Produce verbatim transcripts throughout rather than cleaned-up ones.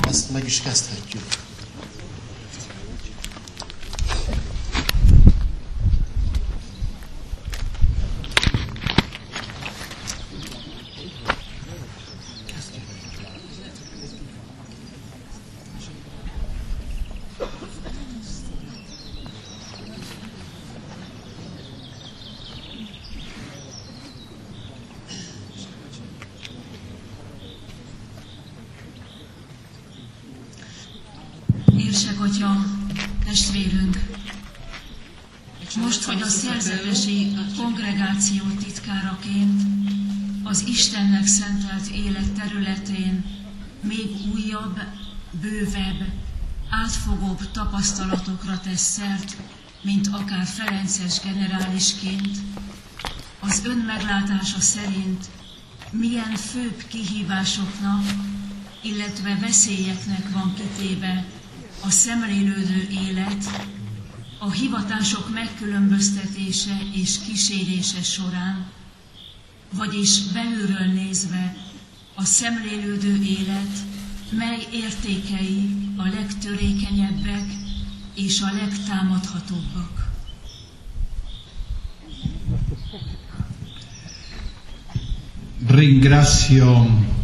ezt meg is kezdhetjük. Atya, testvérünk, most, hogy a szerzetesi kongregáció titkáraként az Istennek szentelt élet területén még újabb, bővebb, átfogóbb tapasztalatokra tesz szert, mint akár ferences generálisként, az ön meglátása szerint milyen főbb kihívásoknak, illetve veszélyeknek van kitéve a szemlélődő élet, a hivatások megkülönböztetése és kísérése során, vagyis belülről nézve a szemlélődő élet, mely értékei a legtörékenyebbek és a legtámadhatóbbak. Ringrazio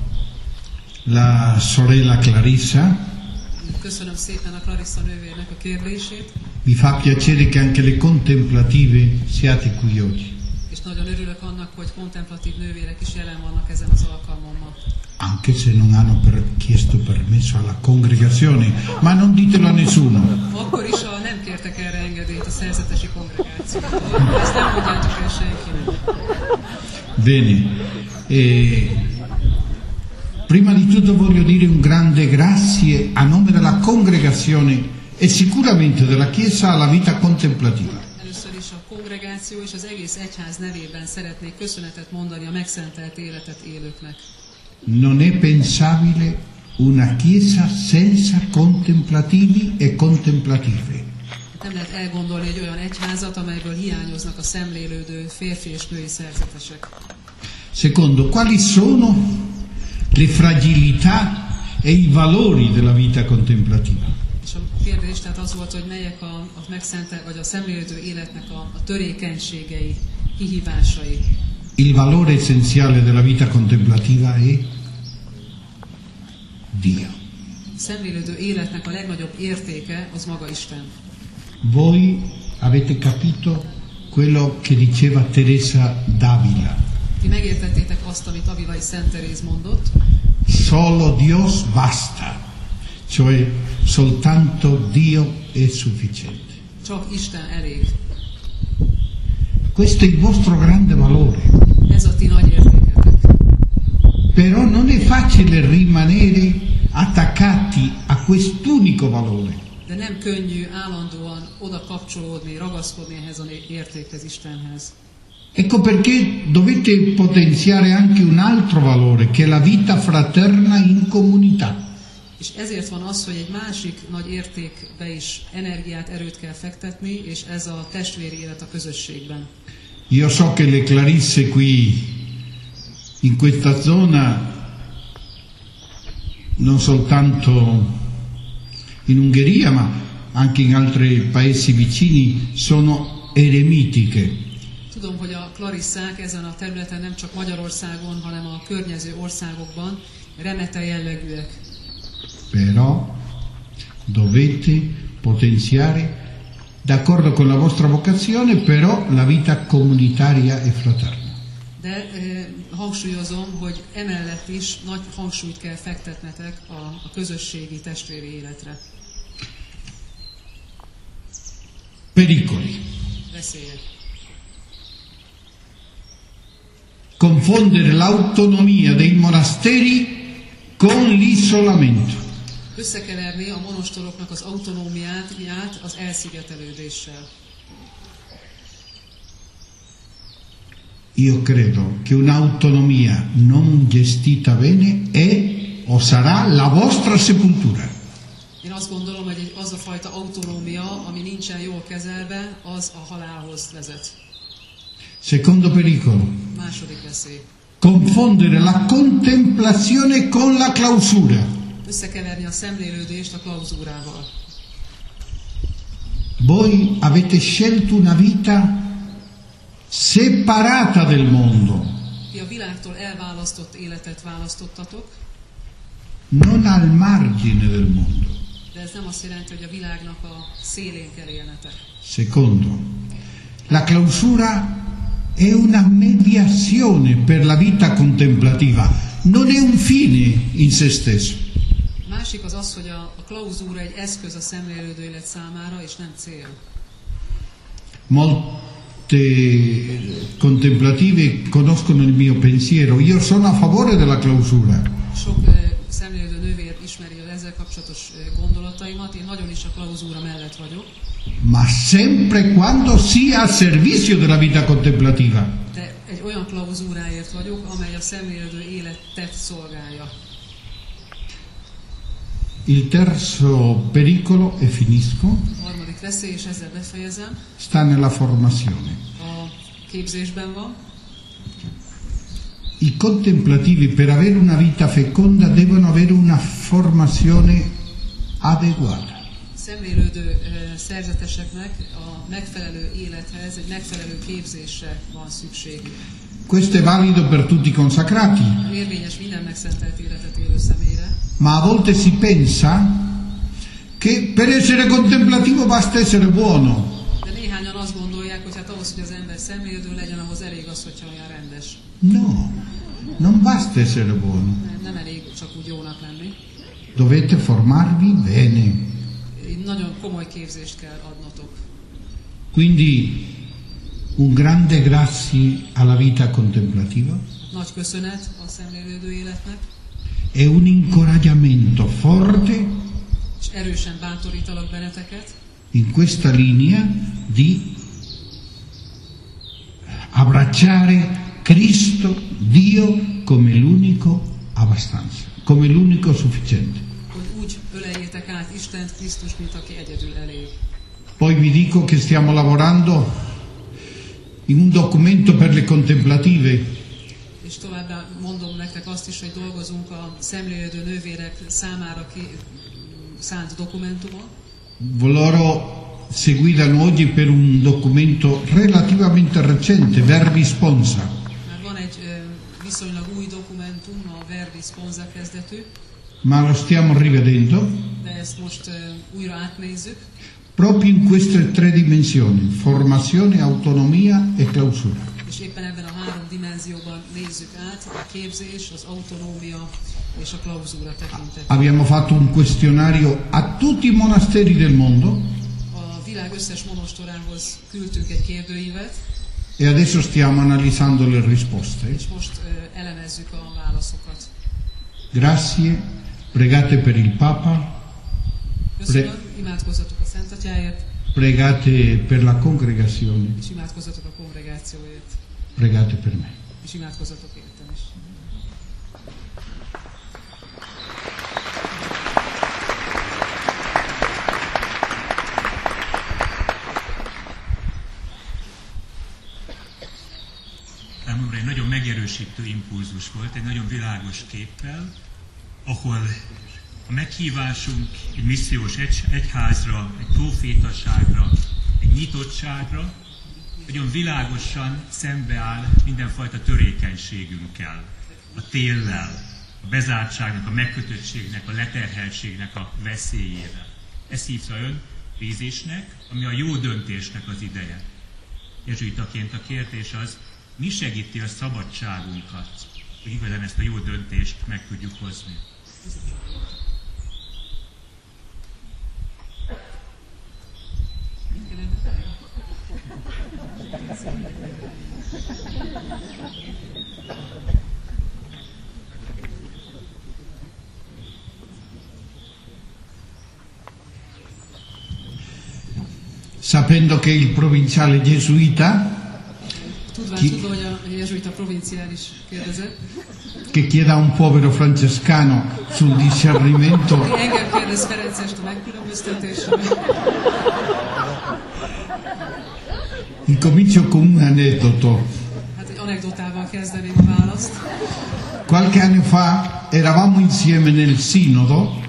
la sorella Clarissa. Köszönöm szépen a Clarissa nővérnek a kérdését. Mi fa piacere che anche le contemplative siate qui oggi. És nagyon örülök annak, hogy kontemplatív nővérek is jelen vannak ezen az alkalmon. Anche se non hanno per, chiesto permesso alla congregazione, ma non ditelo a nessuno. Akkor is, ha nem kértek erre engedélyt a szerzetesi kongregációtól. Ezt nem mondjátok el senkinek. Bene. E... Prima di tutto voglio dire un grande grazie a nome della congregazione e sicuramente della Chiesa alla vita contemplativa. Először is a kongregáció és az egész egyház nevében szeretnék köszönetet mondani a megszentelt életet élőknek. Non è pensabile una Chiesa senza contemplativi e contemplative. Nem lehet elgondolni egy olyan egyházat, amelyből hiányoznak a szemlélődő férfi és női szerzetesek. Secondo, quali sono le fragilità e i valori della vita contemplativa? És a kérdés tehát az volt, hogy melyek a, a megszentelt, vagy a szemlélődő életnek a, a törékenységei, kihívásai. Il valore essenziale della vita contemplativa è Dio. A szemlélődő életnek a legnagyobb értéke az maga Isten. Voi avete capito quello che diceva Teresa d'Avila. Ti megértettétek azt, amit Avilai Szent Teréz mondott. Solo Dios basta, cioè soltanto Dio è sufficiente. Csak Isten elég. Questo è il vostro grande valore. Ez a ti nagy értéketek. Però non è facile rimanere attaccati a quest'unico valore. De nem könnyű állandóan oda kapcsolódni, ragaszkodni ehhez az értékhez, Istenhez. Ecco perché dovete potenziare anche un altro valore, che è la vita fraterna in comunità. És ezért van az, hogy egy másik nagy értékbe is energiát, erőt kell fektetni, és ez a testvéri élet a közösségben. Io so che le Clarisse qui, in questa zona, non soltanto in Ungheria, ma anche in altri paesi vicini, sono eremitiche. Tudom, hogy a Clarissák ezen a területen nem csak Magyarországon, hanem a környező országokban remete jellegűek. Però dovete potenziare, d'accordo con la vostra vocazione, però la vita comunitaria e fraterna. De eh, hangsúlyozom, hogy emellett is nagy hangsúlyt kell fektetnetek a, a közösségi testvéri életre. Pericoli. Veszélyek. Confondere l'autonomia dei monasteri con l'isolamento. Összekeverni a monostoroknak az autonómiát az elszigetelődéssel. Io credo che un'autonomia non gestita bene è o sarà la vostra sepoltura. Én azt gondolom, hogy egy, az a fajta autonómia, ami nincsen jól kezelve, az a halálhoz vezet. Secondo pericolo. Második veszély. Confondere la contemplazione con la clausura. összekeverni a szemlélődést a klauzúrával. Voi avete scelto una vita separata del mondo. Ti a világtól elválasztott életet választottatok. Non al margine del mondo. De ez nem azt jelenti, hogy a világnak a szélén kell élnetek. Secondo, la clausura è una mediazione per la vita contemplativa, non è un fine in se stesso. Másik az az, hogy a, a klauzúra egy eszköz a szemlélődő élet számára, és nem cél. Molte contemplative conoscono il mio pensiero, io sono a favore della clausura. Sok eh, szemlélődő nővér ismeri az ezzel kapcsolatos eh, gondolataimat, én nagyon is a klauzúra mellett vagyok. Ma sempre quando sia al servizio della vita contemplativa. De egy olyan klauzúráért vagyok, amely a szemlélődő életet szolgálja. Il terzo pericolo, e finisco, A harmadik veszély, és ezzel befejezem, sta nella formazione. a képzésben van. I contemplativi per avere una vita feconda devono avere una formazione adeguata. Szemlélődő eh, szerzeteseknek a megfelelő élethez egy megfelelő képzésre van szükségük. Questo è valido per tutti i consacrati, Érvényes minden megszentelt életet élő személyre, ma a volte si pensa che per essere contemplativo basta essere buono. de néhányan azt gondolják, hogy hát ahhoz, hogy az ember szemlélődő legyen, ahhoz elég az, hogyha olyan rendes. No, non basta essere buono. Nem, nem elég csak úgy jónak lenni. Dovete formarvi bene. Így nagyon komoly képzést kell adnotok. Quindi un grande grazie alla vita contemplativa Nagy köszönet a szemlélődő életnek, e un incoraggiamento forte és erősen bátorítalak benneteket, in questa linea di abbracciare Cristo, Dio, come l'unico abbastanza, come l'unico sufficiente. hogy úgy öleljétek át Istent, Krisztust, mint aki egyedül elég. Poi vi dico che stiamo lavorando in un documento per le contemplative És továbbá mondom nektek azt is, hogy dolgozunk a szemlélődő nővérek számára ki szánt dokumentumon. Loro seguitano oggi per un documento relativamente recente, Verbi Sponsa. Már van egy ö, viszonylag új dokumentum, a Verbi Sponsa kezdetű, Ma lo stiamo rivedendo de ezt most ö, újra átnézzük, proprio in queste tre dimensioni, formazione, autonomia e clausura. és éppen ebben a három dimenzióban nézzük át, a képzés, az autonómia és a klauzúra tekintetében. Abbiamo fatto un questionario a tutti i monasteri del mondo A világ összes monostorához küldtünk egy kérdőívet, e adesso stiamo analizzando le risposte. és most ö, elemezzük a válaszokat. Grazie, pregate per il Papa, Köszönöm, imádkozzatok a Szent Atyáért, pregate per la congregazione, és imádkozzatok a kongregációért, pregate per me. és imádkozzatok értem is. Számomra egy nagyon megerősítő impulzus volt, egy nagyon világos képpel, ahol a meghívásunk egy missziós egy, egyházra, egy profétaságra, egy nyitottságra, nagyon világosan szembeáll mindenfajta törékenységünkkel, a téllel, a bezártságnak, a megkötöttségnek, a leterheltségnek a veszélyével. Ez hívta ön vízésnek, ami a jó döntésnek az ideje. Jezsuitaként a kérdés az, mi segíti a szabadságunkat, hogy igazán ezt a jó döntést meg tudjuk hozni. Sapendo che il provinciale gesuita Tudván Ki- tudva, hogy a jezsuita provinciális kérdezett, che chieda a un povero francescano sul discernimento, engem kérdez Ferencest a megkülönböztetésre. incomincio con un aneddoto. Hát egy anekdotával kezdeném a választ. Qualche anno fa eravamo insieme nel sinodo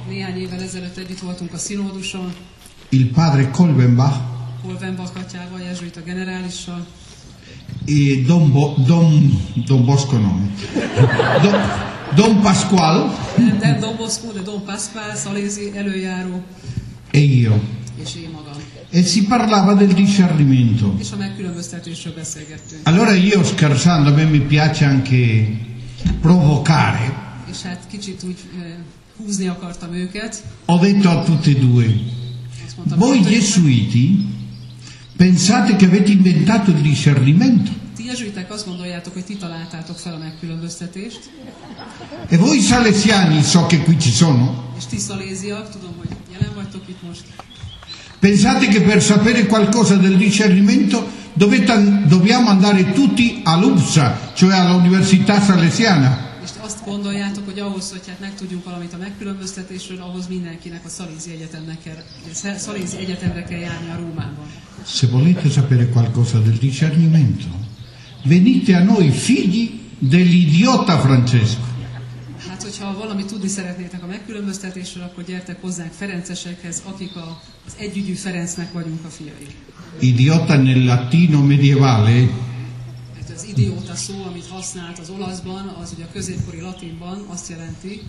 ezelőtt együtt voltunk a színóduson, il padre Kolbenbach Kolbenbach atyával, jezsuita generálissal, e Don, Bo, Don, Don Bosco no, Don, Don Pasquale nem, nem Don Bosco, de Don Pasquale, szalézi előjáró, e io. és én magam. E si parlava del discernimento. És a megkülönböztetésről beszélgettünk. Allora io scherzando, a me mi piace anche provocare, És hát kicsit úgy eh, húzni akartam őket. ho detto a tutti e due, Azt mondtam, voi hogy gesuiti pensate che avete inventato il discernimento ti jezsuiták azt gondoljátok, hogy ti találtátok fel a megkülönböztetést, e voi salesiani, so che qui ci sono, és ti szaléziak, tudom, hogy jelen vagytok itt most, pensate che per sapere qualcosa del discernimento dovete, dobbiamo andare tutti all'U P S A, cioè all'Università Salesiana. és azt gondoljátok, hogy ahhoz, hogy hát megtudjunk valamit a megkülönböztetésről, ahhoz mindenkinek a Szalézi Egyetemnek kell, Szalézi Egyetemre kell járni a Rómában. Se volete sapere qualcosa del discernimento, venite a noi figli dell'idiota Francesco. Hát, hogyha valamit tudni szeretnétek a megkülönböztetésről, akkor gyertek hozzánk ferencesekhez, akik a, az együgyű Ferencnek vagyunk a fiai. Idiota nel latino medievale Hát az idióta szó, amit használt az olaszban, az ugye a középkori latinban azt jelenti,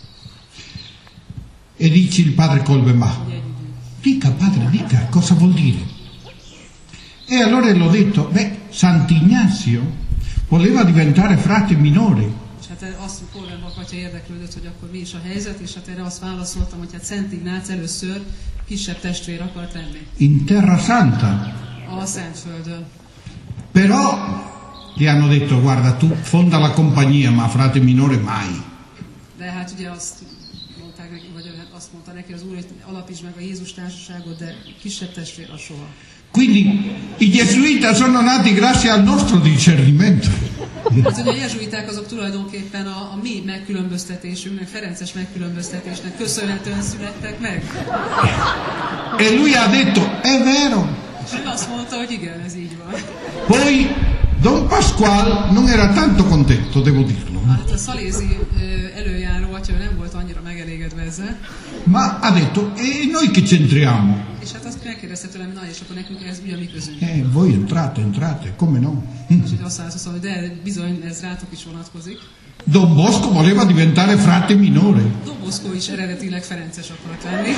e dice il padre Kolbenbach. hogy együgyű. Dica padre, dica, cosa vuol dire? E allora l'ho detto, beh, Sant'Ignazio voleva diventare frate minore. És hát azt Kolbenbach atya érdeklődött, hogy akkor mi is a helyzet, és hát erre azt válaszoltam, hogy hát Szent Ignác először kisebb testvér akart lenni. In Terra Santa. A Szentföldön. Però gli hanno detto, guarda, tu fonda la compagnia, ma frate minore mai. De hát ugye azt mondták neki, vagy azt mondta neki az Úr, hogy alapítsd meg a Jézus társaságot, de kisebb testvér a soha. Quindi i gesuiti sono nati grazie al nostro discernimento. Hát ugye a jezsuiták azok tulajdonképpen a, a mi megkülönböztetésünknek, ferences megkülönböztetésnek köszönhetően születtek meg. E lui ha detto, è vero. És ő azt mondta, hogy igen, ez így van. Poi Don Pasquale non era tanto contento, devo dirlo, Hát a szalézi előjáró atya nem volt annyira megelégedve ezzel. ma ha detto, e noi che c'entriamo? És hát azt megkérdezte tőlem, na és akkor nekünk ez mi a mi közünk? Eh, voi entrate, entrate, come no? És így azt válaszoltam, hogy de bizony ez rátok is vonatkozik. Don Bosco voleva diventare frate minore. Don Bosco is eredetileg ferences akart lenni.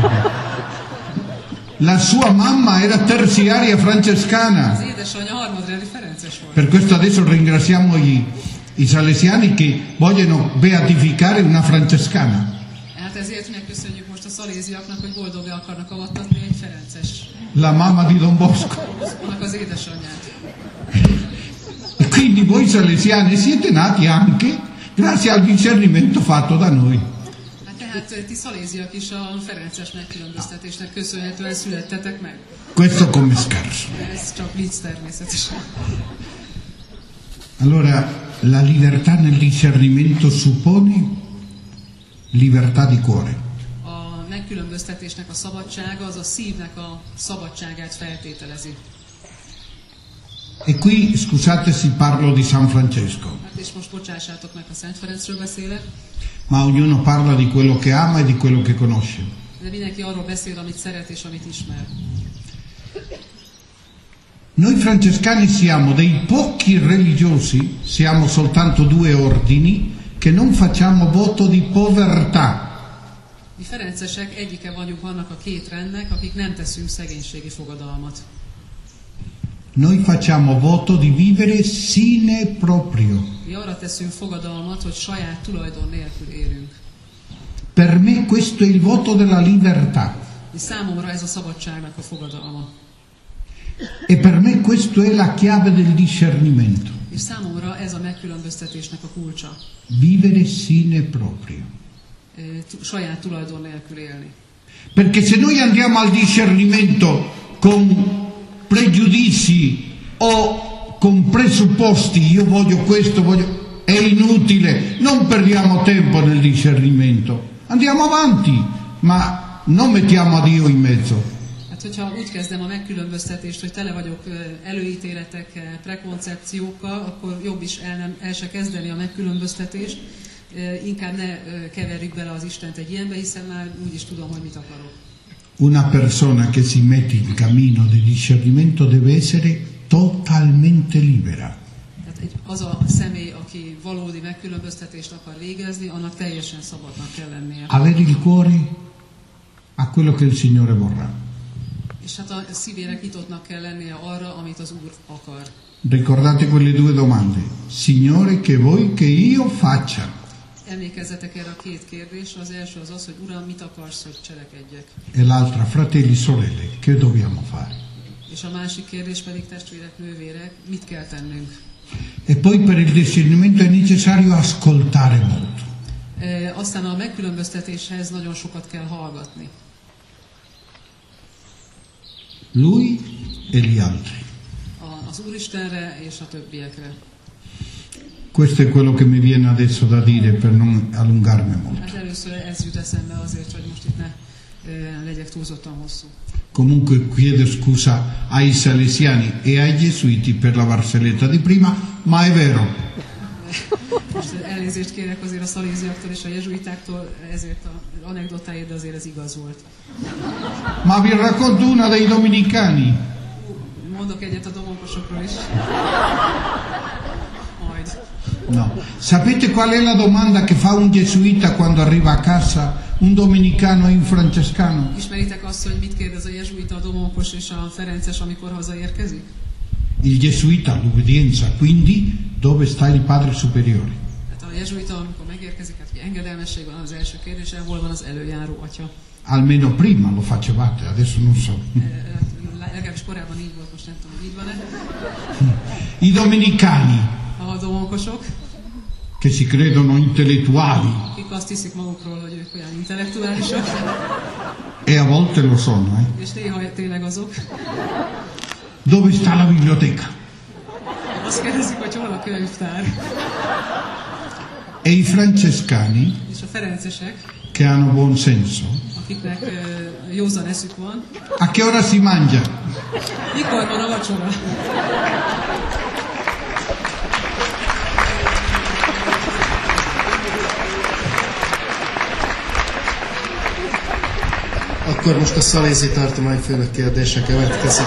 La sua mamma era terziaria francescana. Az édesanyja harmadrendi ferences volt. Per questo adesso ringraziamo i, i salesiani che vogliono beatificare una francescana. Hát ezért megköszönjük most a szaléziaknak, hogy boldogá akarnak avattatni egy ferences. La mamma di Don Bosco. Annak az édesanyját. E quindi voi salesiani siete nati anche grazie al discernimento fatto da noi. Hát tehát ti szaléziak is a ferences megkülönböztetésnek köszönhetően születtetek meg. Questo come scherzo. Ez csak vicc természetesen. Allora, la libertà nel discernimento suppone libertà di cuore. A megkülönböztetésnek a szabadsága az a szívnek a szabadságát feltételezi. E qui, scusate se parlo di San Francesco, Hát és most bocsássátok meg, a Szent Ferencről beszélek, ma ognuno parla di quello che ama e di quello che conosce. de mindenki arról beszél, amit szeret és amit ismer. Noi francescani siamo dei pochi religiosi, siamo soltanto due ordini, che non facciamo voto di povertà. Mi ferencesek egyike vagyunk annak a két rendnek, akik nem teszünk szegénységi fogadalmat. Noi facciamo voto di vivere sine proprio. Mi arra teszünk fogadalmat, hogy saját tulajdon nélkül élünk. Per me questo è il voto della libertà. És számomra ez a szabadságnak a fogadalma. E per me questo è la chiave del discernimento. És számomra ez a megkülönböztetésnek a kulcsa. Vivere sine proprio. E, t- saját tulajdon nélkül élni. Perché se noi andiamo al discernimento con pregiudizi o con presupposti, io voglio questo, voglio... è inutile, non perdiamo tempo nel discernimento. Andiamo avanti, ma non mettiamo a Dio in mezzo. Hát, hogyha úgy kezdem a megkülönböztetést, hogy tele vagyok előítéletekkel, prekoncepciókkal, akkor jobb is el, nem, el se kezdeni a megkülönböztetést, inkább ne keverjük bele az Istent egy ilyenbe, hiszen már úgyis tudom, hogy mit akarok. Una persona che si mette in cammino di discernimento deve essere totalmente libera. Tehát egy, az a személy, aki valódi megkülönböztetést akar végezni, annak teljesen szabadnak kell lennie. Avere il cuore a quello che il Signore vorrà. És hát a szívének nyitottnak kell lennie arra, amit az Úr akar. Ricordate quelle due domande. Signore, che vuoi che io faccia? Emlékezzetek erre a két kérdés. Az első az az, hogy Uram, mit akarsz, hogy cselekedjek? E l'altra, fratelli e sorelle, che dobbiamo fare? És a másik kérdés pedig, testvérek, nővérek, mit kell tennünk? E poi per il discernimento è necessario ascoltare molto. E, aztán a megkülönböztetéshez nagyon sokat kell hallgatni. Lui e gli altri. A, az Úristenre és a többiekre. Questo è quello che mi viene adesso da dire per non allungarmi molto. Hát először ez jut eszembe azért, hogy most itt ne e, legyek túlzottan hosszú. Comunque chiedo scusa ai salesiani e ai gesuiti per la barzelletta di prima, ma è vero. Most elnézést kérek azért a szaléziaktól és a jezsuitáktól ezért az anekdotáért, de azért ez igaz volt. Ma vi racconto una dei dominicani. Mondok egyet a domonkosokról is. Majd. No. Sapete qual è la domanda che fa un gesuita quando arriva a casa, un dominicano e un francescano? Ismeritek azt, hogy mit kérdez a jezsuita, a domonkos és a ferences, amikor hazaérkezik? Il gesuita, l'ubbidienza, quindi dove sta il padre superiore? Hát a jezsuita, amikor megérkezik, hát hogy engedelmesség van az első kérdése, hol van az előjáró atya? Almeno prima lo facevate, adesso non so. Legalábbis korábban így volt, most nem tudom, hogy így van-e. I dominicani, A domonkosok, che si credono intellettuali, akik azt hiszik magukról, hogy ők olyan intellektuálisak, e a volte lo sono, eh? és néha tényleg azok. Dove sta la biblioteca? Azt kérdezik, hogy hol a könyvtár. E i francescani, És a ferencesek, che hanno buon senso, akiknek uh, józan eszük van, a che ora si mangia? mikor van a vacsora? Akkor most a szalézi tartományfőnök kérdése következik.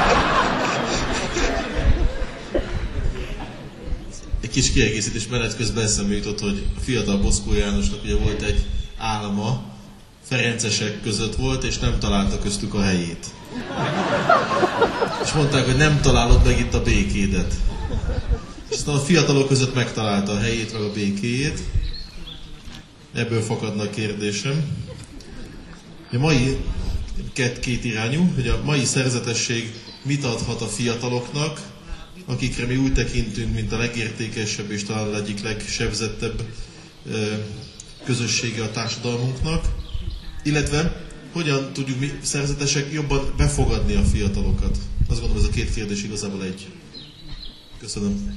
Egy kis kiegészítés menet közben eszembe jutott, hogy a fiatal Boszkó Jánosnak ugye volt egy álma, ferencesek között volt, és nem találta köztük a helyét. És mondták, hogy nem találod meg itt a békédet. És aztán a fiatalok között megtalálta a helyét, meg a békéjét. Ebből fakadna a kérdésem. A mai, két, két irányú, hogy a mai szerzetesség mit adhat a fiataloknak, akikre mi úgy tekintünk, mint a legértékesebb és talán egyik legsebzettebb közössége a társadalmunknak, illetve hogyan tudjuk mi szerzetesek jobban befogadni a fiatalokat. Azt gondolom, ez a két kérdés igazából egy. Köszönöm.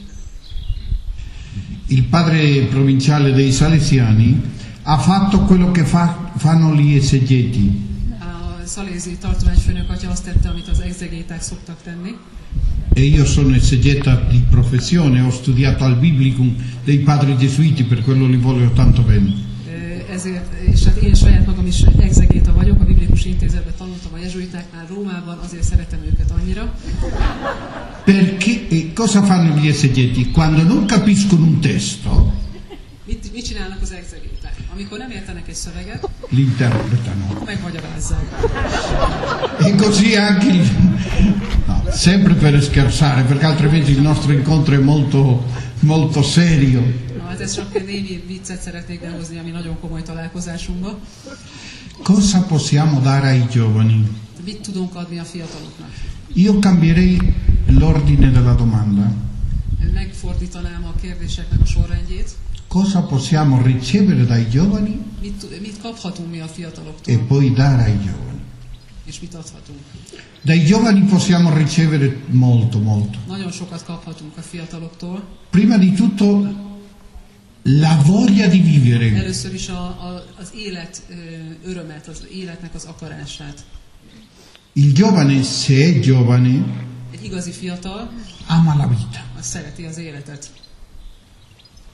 Il padre provinciale dei Salesiani ha fatto quello che fa, fanno gli esegeti. A szalézi tartományfőnök atya azt tette, amit az egzegéták szoktak tenni. E io sono esegeta di professione, ho studiato al Biblicum dei padri gesuiti, per quello li voglio tanto bene. Ezért, és hát én saját magam is egzegéta vagyok, a biblikus intézetben tanultam a jezsuitáknál Rómában, azért szeretem őket annyira. Perché e cosa fanno gli esegeti? Quando non capiscono un testo, mit, mit csinálnak az egzegéták? Amikor nem értenek egy szöveget, l'interpretano. akkor megmagyarázzák. E così anche il... no, sempre per scherzare, perché altrimenti il nostro incontro è molto, molto serio. Na, hát ez csak némi viccet szeretnék behozni, ami nagyon komoly találkozásunkba. Cosa possiamo dare ai giovani? Mit tudunk adni a fiataloknak? Io cambierei l'ordine della domanda. Megfordítanám a kérdéseknek a sorrendjét. Cosa possiamo ricevere dai giovani? Mit, mit kaphatunk mi a E fiataloktól? poi dare ai giovani. És mit adhatunk? Dai giovani possiamo ricevere molto, molto. Nagyon sokat kaphatunk a fiataloktól. Prima di tutto la voglia di vivere. Először is a, a, az élet ö, örömet, az életnek az akarását. Il giovane, se è giovane, Egy igazi fiatal, ama la vita. az szereti az életet.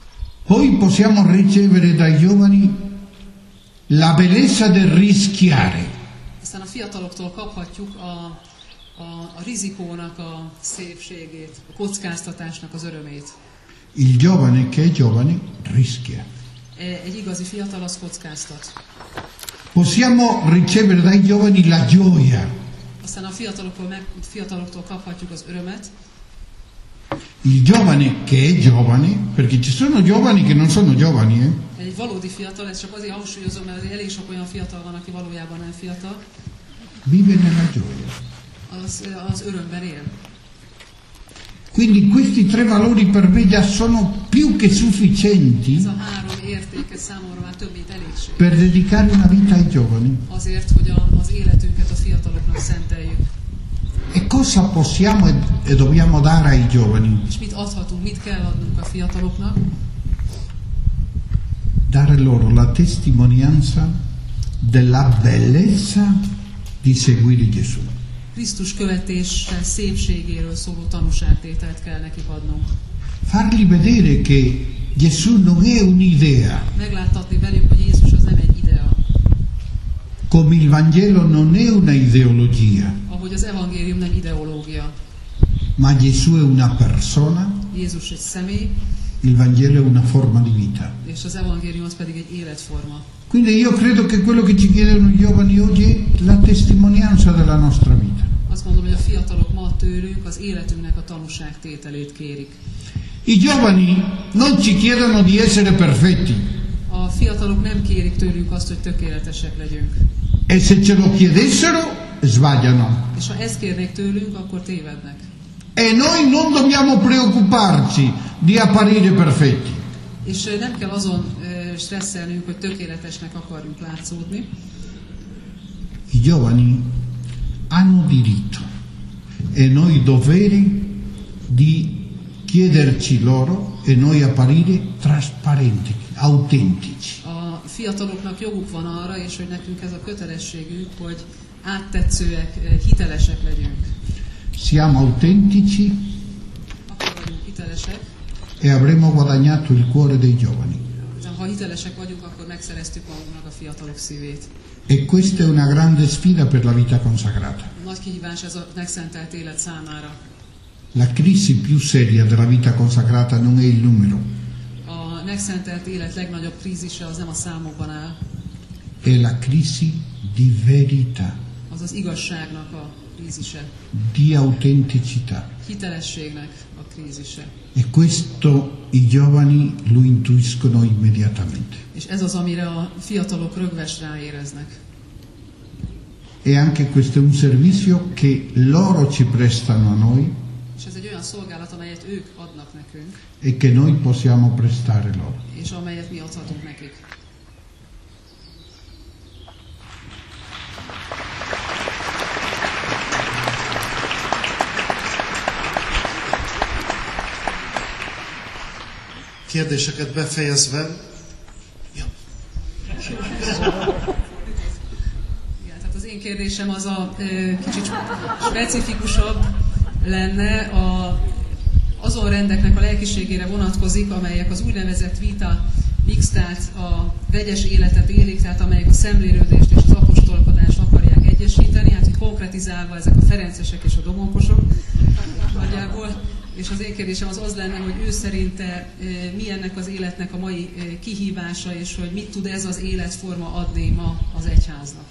Poi possiamo ricevere dai giovani la bellezza del rischiare. Aztán a fiataloktól kaphatjuk a, a, a rizikónak a szépségét, a kockáztatásnak az örömét. Il giovane che è giovane rischia. Egy igazi fiatal az kockáztat. Possiamo ricevere dai giovani la gioia. Aztán a fiataloktól, meg, fiataloktól kaphatjuk az örömet. Il giovane che è giovane, perché ci sono giovani che non sono giovani, eh? Egy valódi fiatal, ezt csak azért hangsúlyozom, mert azért elég sok olyan fiatal van, aki valójában nem fiatal. Vive nella gioia. Az, az örömben él. Quindi questi tre valori per me già sono più che sufficienti Ez a három értéke számomra már több, mint elégséges. per dedicare una vita ai giovani. Azért, hogy a, az életünket a fiataloknak szenteljük. E cosa possiamo e, e dobbiamo dare ai giovani? És mit adhatunk, mit kell adnunk a fiataloknak? Dare loro la testimonianza della bellezza di seguire Gesù. Krisztus követése szépségéről szóló tanúságtételt kell nekik adnunk. Fargli vedere che Gesù non è un'idea, Megláttatni velük, hogy Jézus az nem egy idea, come il Vangelo non è una ideologia, ahogy az evangélium nem ideológia. ma Gesù è una persona, Jézus egy személy, il Vangelo è una forma di vita. és az evangélium az pedig egy életforma. Quindi io credo che quello che ci chiedono i giovani oggi è la testimonianza della nostra vita. Azt mondom, hogy a fiatalok ma tőlünk az életünknek a tanúságtételét kérik. I giovani non ci chiedono di essere perfetti, A fiatalok nem kérik tőlünk azt, hogy tökéletesek legyünk. e se ce lo chiedessero sbagliano. És ha ezt kérnék tőlünk, akkor tévednek. E noi non dobbiamo preoccuparci di apparire perfetti. És eh, nem kell azon eh, stresszelnünk, hogy tökéletesnek akarjunk látszódni. I giovani hanno diritto e noi dovere di chiederci loro e noi apparire trasparenti, autentici. A fiataloknak joguk van arra, és hogy nekünk ez a kötelességünk, hogy áttetszőek, eh, hitelesek legyünk. Siamo autentici Akkor vagyunk hitelesek. e avremo guadagnato il cuore dei giovani. Ha hitelesek vagyunk, akkor megszereztük magunknak a fiatalok szívét. E questa è una grande sfida per la vita consacrata. Nagy kihívás ez a megszentelt élet számára. La crisi più seria della vita consacrata non è il numero, A megszentelt élet legnagyobb krízise az nem a számokban áll, è la crisi di verità, az az igazságnak a krízise, di autenticità. hitelességnek a krízise. E questo i giovani lo intuiscono immediatamente. És ez az, amire a fiatalok rögves ráéreznek. E anche questo è un servizio che loro ci prestano a noi És ez egy olyan szolgálat, amelyet ők adnak nekünk, e che noi possiamo prestare loro. és amelyet mi adhatunk nekik. Kérdéseket befejezve, Igen, tehát az én kérdésem az a e, kicsit specifikusabb lenne, a, azon rendeknek a lelkiségére vonatkozik, amelyek az úgynevezett vita mixtát, a vegyes életet élik, tehát amelyek a szemlélődést és az apostolkodást akarják egyesíteni, hát hogy konkretizálva ezek a ferencesek és a domonkosok nagyjából. És az én kérdésem az az lenne, hogy ő szerinte e, mi ennek az életnek a mai e, kihívása, és hogy mit tud ez az életforma adni ma az egyháznak.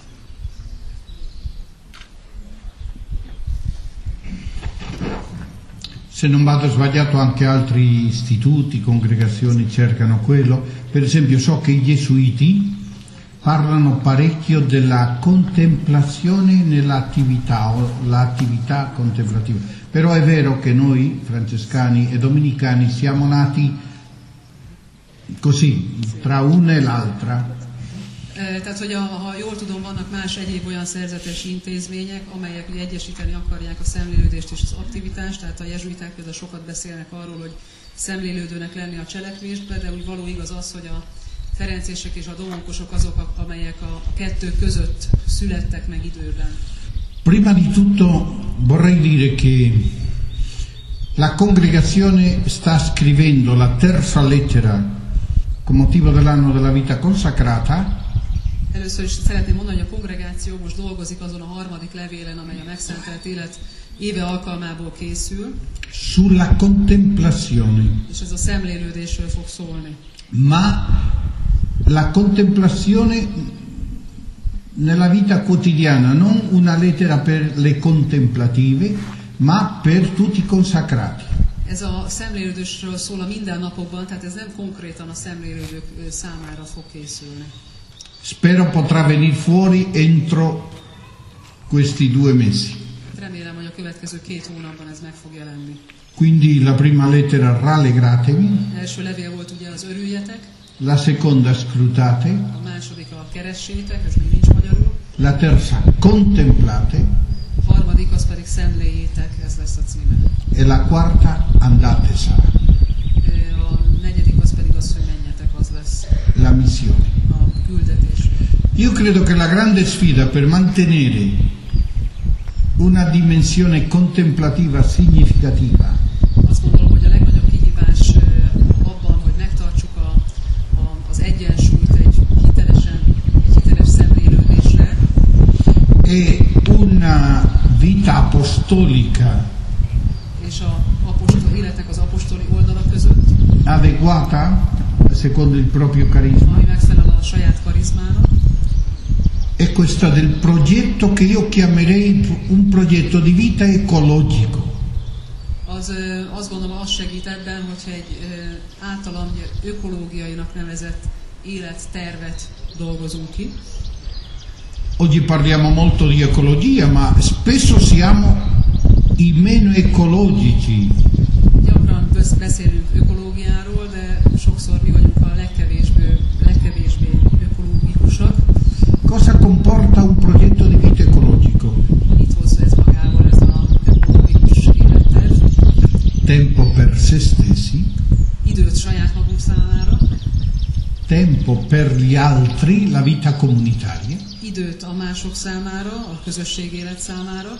Se non vado sbagliato, anche altri istituti, congregazioni cercano quello. Per esempio so che i gesuiti parlano parecchio della contemplazione nell'attività o l'attività contemplativa. Però è vero che noi francescani e domenicani siamo nati così, tra una e l'altra. Tehát, hogy a, ha jól tudom, vannak más egyéb olyan szerzetes intézmények, amelyek ugye egyesíteni akarják a szemlélődést és az aktivitást, tehát a jezsuiták például sokat beszélnek arról, hogy szemlélődőnek lenni a cselekvésben, de úgy való igaz az, hogy a ferencések és a domonkosok azok, amelyek a, a kettő között születtek meg időben. Prima di tutto vorrei dire che la congregazione sta scrivendo la terza lettera con motivo dell'anno della vita consacrata, Először is szeretném mondani, hogy a kongregáció most dolgozik azon a harmadik levélen, amely a megszentelt élet éve alkalmából készül, sulla contemplazione. és ez a szemlélődésről fog szólni. Ma la contemplazione nella vita quotidiana, non una lettera per le contemplative, ma per tutti i consacrati. Ez a szemlélődésről szól a mindennapokban, tehát ez nem konkrétan a szemlélődők számára fog készülni. Spero potrà venir fuori entro questi due mesi. Remélem, hogy a következő két hónapban ez meg fog jelenni. Quindi la prima lettera rallegratevi, Első levél volt ugye az örüljetek, la seconda scrutate, a második a keressétek, ez még nincs magyarul, la terza contemplate a harmadik az pedig szemléljétek, ez lesz a címe. e la quarta andate sarà, A negyedik az pedig az, hogy menjetek, az lesz la missione. a küldetés. Io credo che la grande sfida per mantenere una dimensione contemplativa significativa Azt gondolom, hogy a legnagyobb kihívás abban, hogy megtartsuk a, a, az egyensúlyt egy hitelesen, egy hiteles szemlélődésre, è una vita apostolica és a apostol, életnek az apostoli oldala között, adeguata secondo il proprio carisma, ami megfelel a saját karizmának, è questa del progetto che io chiamerei un progetto di vita ecologico. az azt gondolom, az segít ebben, hogyha egy általam ökológiainak nevezett élettervet dolgozunk ki. Oggi parliamo molto di ecologia, ma spesso siamo i meno ecologici. Gyakran beszélünk ökológiáról, de sokszor mi vagyunk a legkevésbé, legkevésbé ökológikusak. Cosa comporta un progetto di vita ecologico? Mit hoz ez magával ez a ökológikus életterv? Tempo per se stessi, Időt saját magunk számára, tempo per gli altri, la vita comunitaria, időt a mások számára, a közösség élet számára,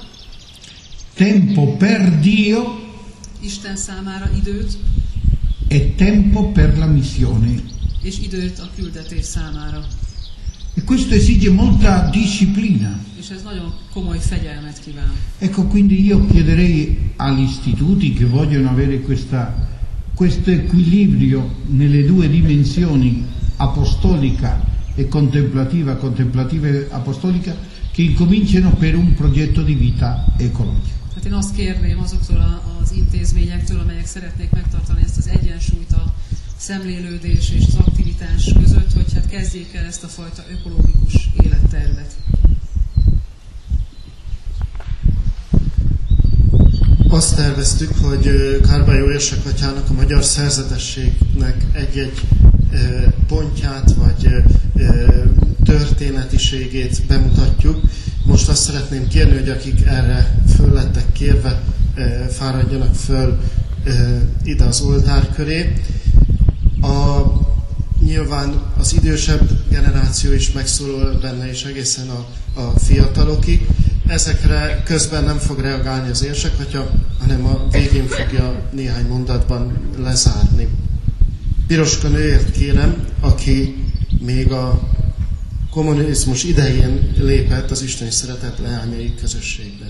tempo per Dio Isten számára időt, e tempo per la missione. és időt a küldetés számára. E questo esige molta disciplina. És ez nagyon komoly fegyelmet kíván. Ecco, quindi io chiederei agli istituti che vogliono avere questa, questo equilibrio nelle due dimensioni, apostolica e contemplativa, contemplativa e apostolica, che incominciano per un progetto di vita ecologico. Hát én azt kérném azoktól az intézményektől, amelyek szeretnék megtartani ezt az egyensúlyt a szemlélődés és az aktivitás között, hogy hát kezdjék el ezt a fajta ökológikus élettervet. Azt terveztük, hogy Kárbályó érsekatyának a magyar szerzetességnek egy-egy pontját vagy történetiségét bemutatjuk. Most azt szeretném kérni, hogy akik erre föl lettek kérve, fáradjanak föl ide az oltár köré. A, nyilván az idősebb generáció is megszólal benne, és egészen a, a fiatalokig. Ezekre közben nem fog reagálni az érsekatya, hanem a végén fogja néhány mondatban lezárni. Piroska nőért kérem, aki még a kommunizmus idején lépett az Isteni Szeretet leányai közösségbe.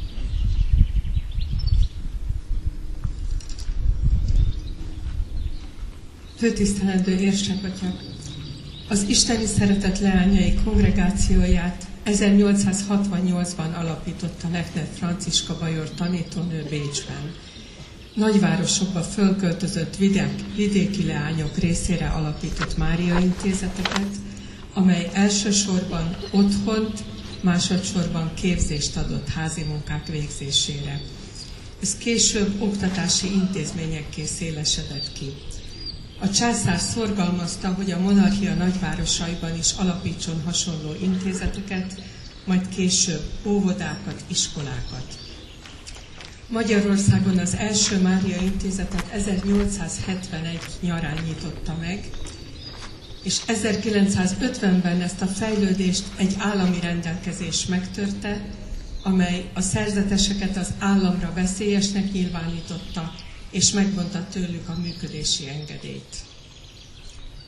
Főtisztelendő érsekatya, az Isteni Szeretet leányai kongregációját ezernyolcszázhatvannyolcban alapította Lechner Franciska bajor tanítónő Bécsben. Nagyvárosokba fölköltözött vidék, vidéki leányok részére alapított Mária intézeteket, amely elsősorban otthont, másodszorban képzést adott házi munkák végzésére. Ez később oktatási intézményekké szélesedett ki. A császár szorgalmazta, hogy a monarchia nagyvárosaiban is alapítson hasonló intézeteket, majd később óvodákat, iskolákat. Magyarországon az első Mária intézetet ezernyolcszázhetvenegy nyarán nyitotta meg, és ezerkilencszázötvenben ezt a fejlődést egy állami rendelkezés megtörte, amely a szerzeteseket az államra veszélyesnek nyilvánította, és megvonta tőlük a működési engedélyt.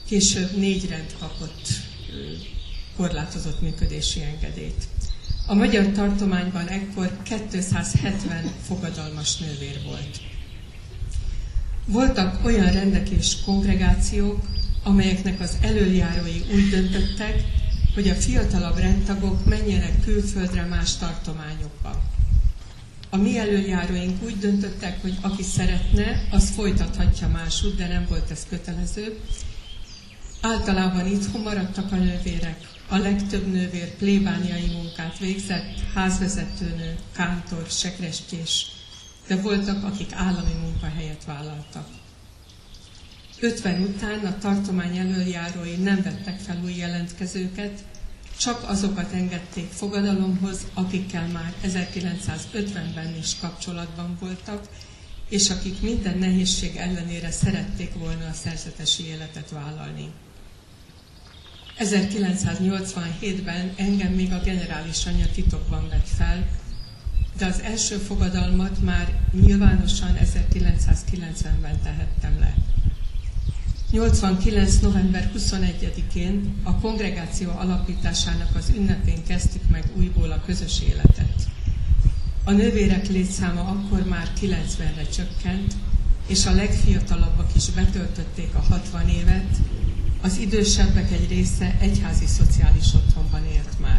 később négy rend kapott korlátozott működési engedélyt. A magyar tartományban ekkor kétszázhetven fogadalmas nővér volt. Voltak olyan rendek és kongregációk, amelyeknek az elöljárói úgy döntöttek, hogy a fiatalabb rendtagok menjenek külföldre más tartományokba. A mi elöljáróink úgy döntöttek, hogy aki szeretne, az folytathatja másút, de nem volt ez kötelező. Általában itthon maradtak a nővérek. A legtöbb nővér plébániai munkát végzett, házvezetőnő, kántor, sekrestés, de voltak, akik állami munkahelyet vállaltak. ötven után a tartomány elöljárói nem vettek fel új jelentkezőket, csak azokat engedték fogadalomhoz, akikkel már ezerkilencszázötvenben is kapcsolatban voltak, és akik minden nehézség ellenére szerették volna a szerzetesi életet vállalni. ezerkilencszáznyolcvanhétben engem még a generális anyja titokban vett fel, de az első fogadalmat már nyilvánosan ezerkilencszázkilencvenben tehettem le. nyolcvankilenc. november huszonegyedikén a kongregáció alapításának az ünnepén kezdtük meg újból a közös életet. A nővérek létszáma akkor már kilencvenre csökkent, és a legfiatalabbak is betöltötték a hatvan évet, az idősebbek egy része egyházi szociális otthonban élt már.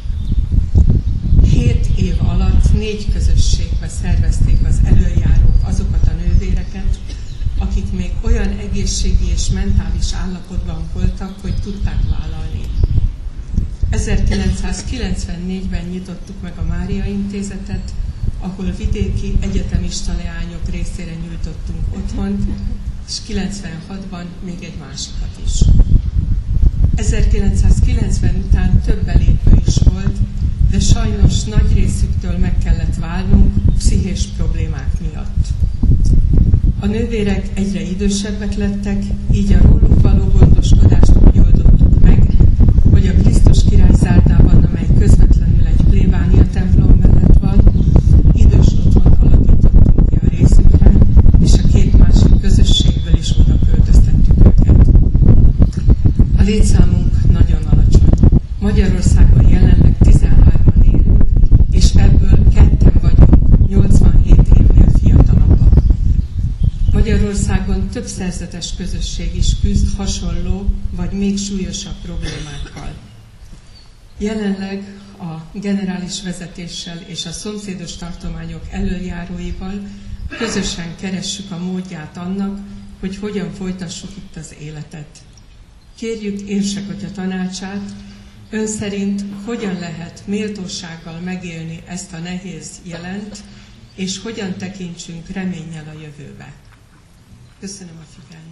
Hét év alatt négy közösségbe szervezték az elöljárók azokat a nővéreket, akik még olyan egészségi és mentális állapotban voltak, hogy tudták vállalni. ezerkilencszázkilencvennégyben nyitottuk meg a Mária Intézetet, ahol vidéki egyetemista leányok részére nyújtottunk otthont, és kilencvenhatban még egy másikat is. ezerkilencszázkilencven után több belépő is volt, de sajnos nagy részüktől meg kellett válnunk pszichés problémák miatt. A nővérek egyre idősebbek lettek, így a róluk való gondoskodást úgy oldottuk meg, hogy a Krisztus király zárdában, amely közvetlenül egy plébánia templom mellett van, idős otthont alapítottunk ki a részükre, és a két másik közösségből is oda költöztettük őket. A létszámunk nagyon alacsony. Magyarországon jelenleg tizenhárman élünk, és ebből ketten vagyunk nyolcvanhét évnél fiatalabbak. Magyarországon több szerzetes közösség is küzd hasonló, vagy még súlyosabb problémákkal. Jelenleg a generális vezetéssel és a szomszédos tartományok elöljáróival közösen keressük a módját annak, hogy hogyan folytassuk itt az életet. Kérjük Érsek atya tanácsát, ön szerint hogyan lehet méltósággal megélni ezt a nehéz jelent, és hogyan tekintsünk reménnyel a jövőbe. Köszönöm a figyelmét.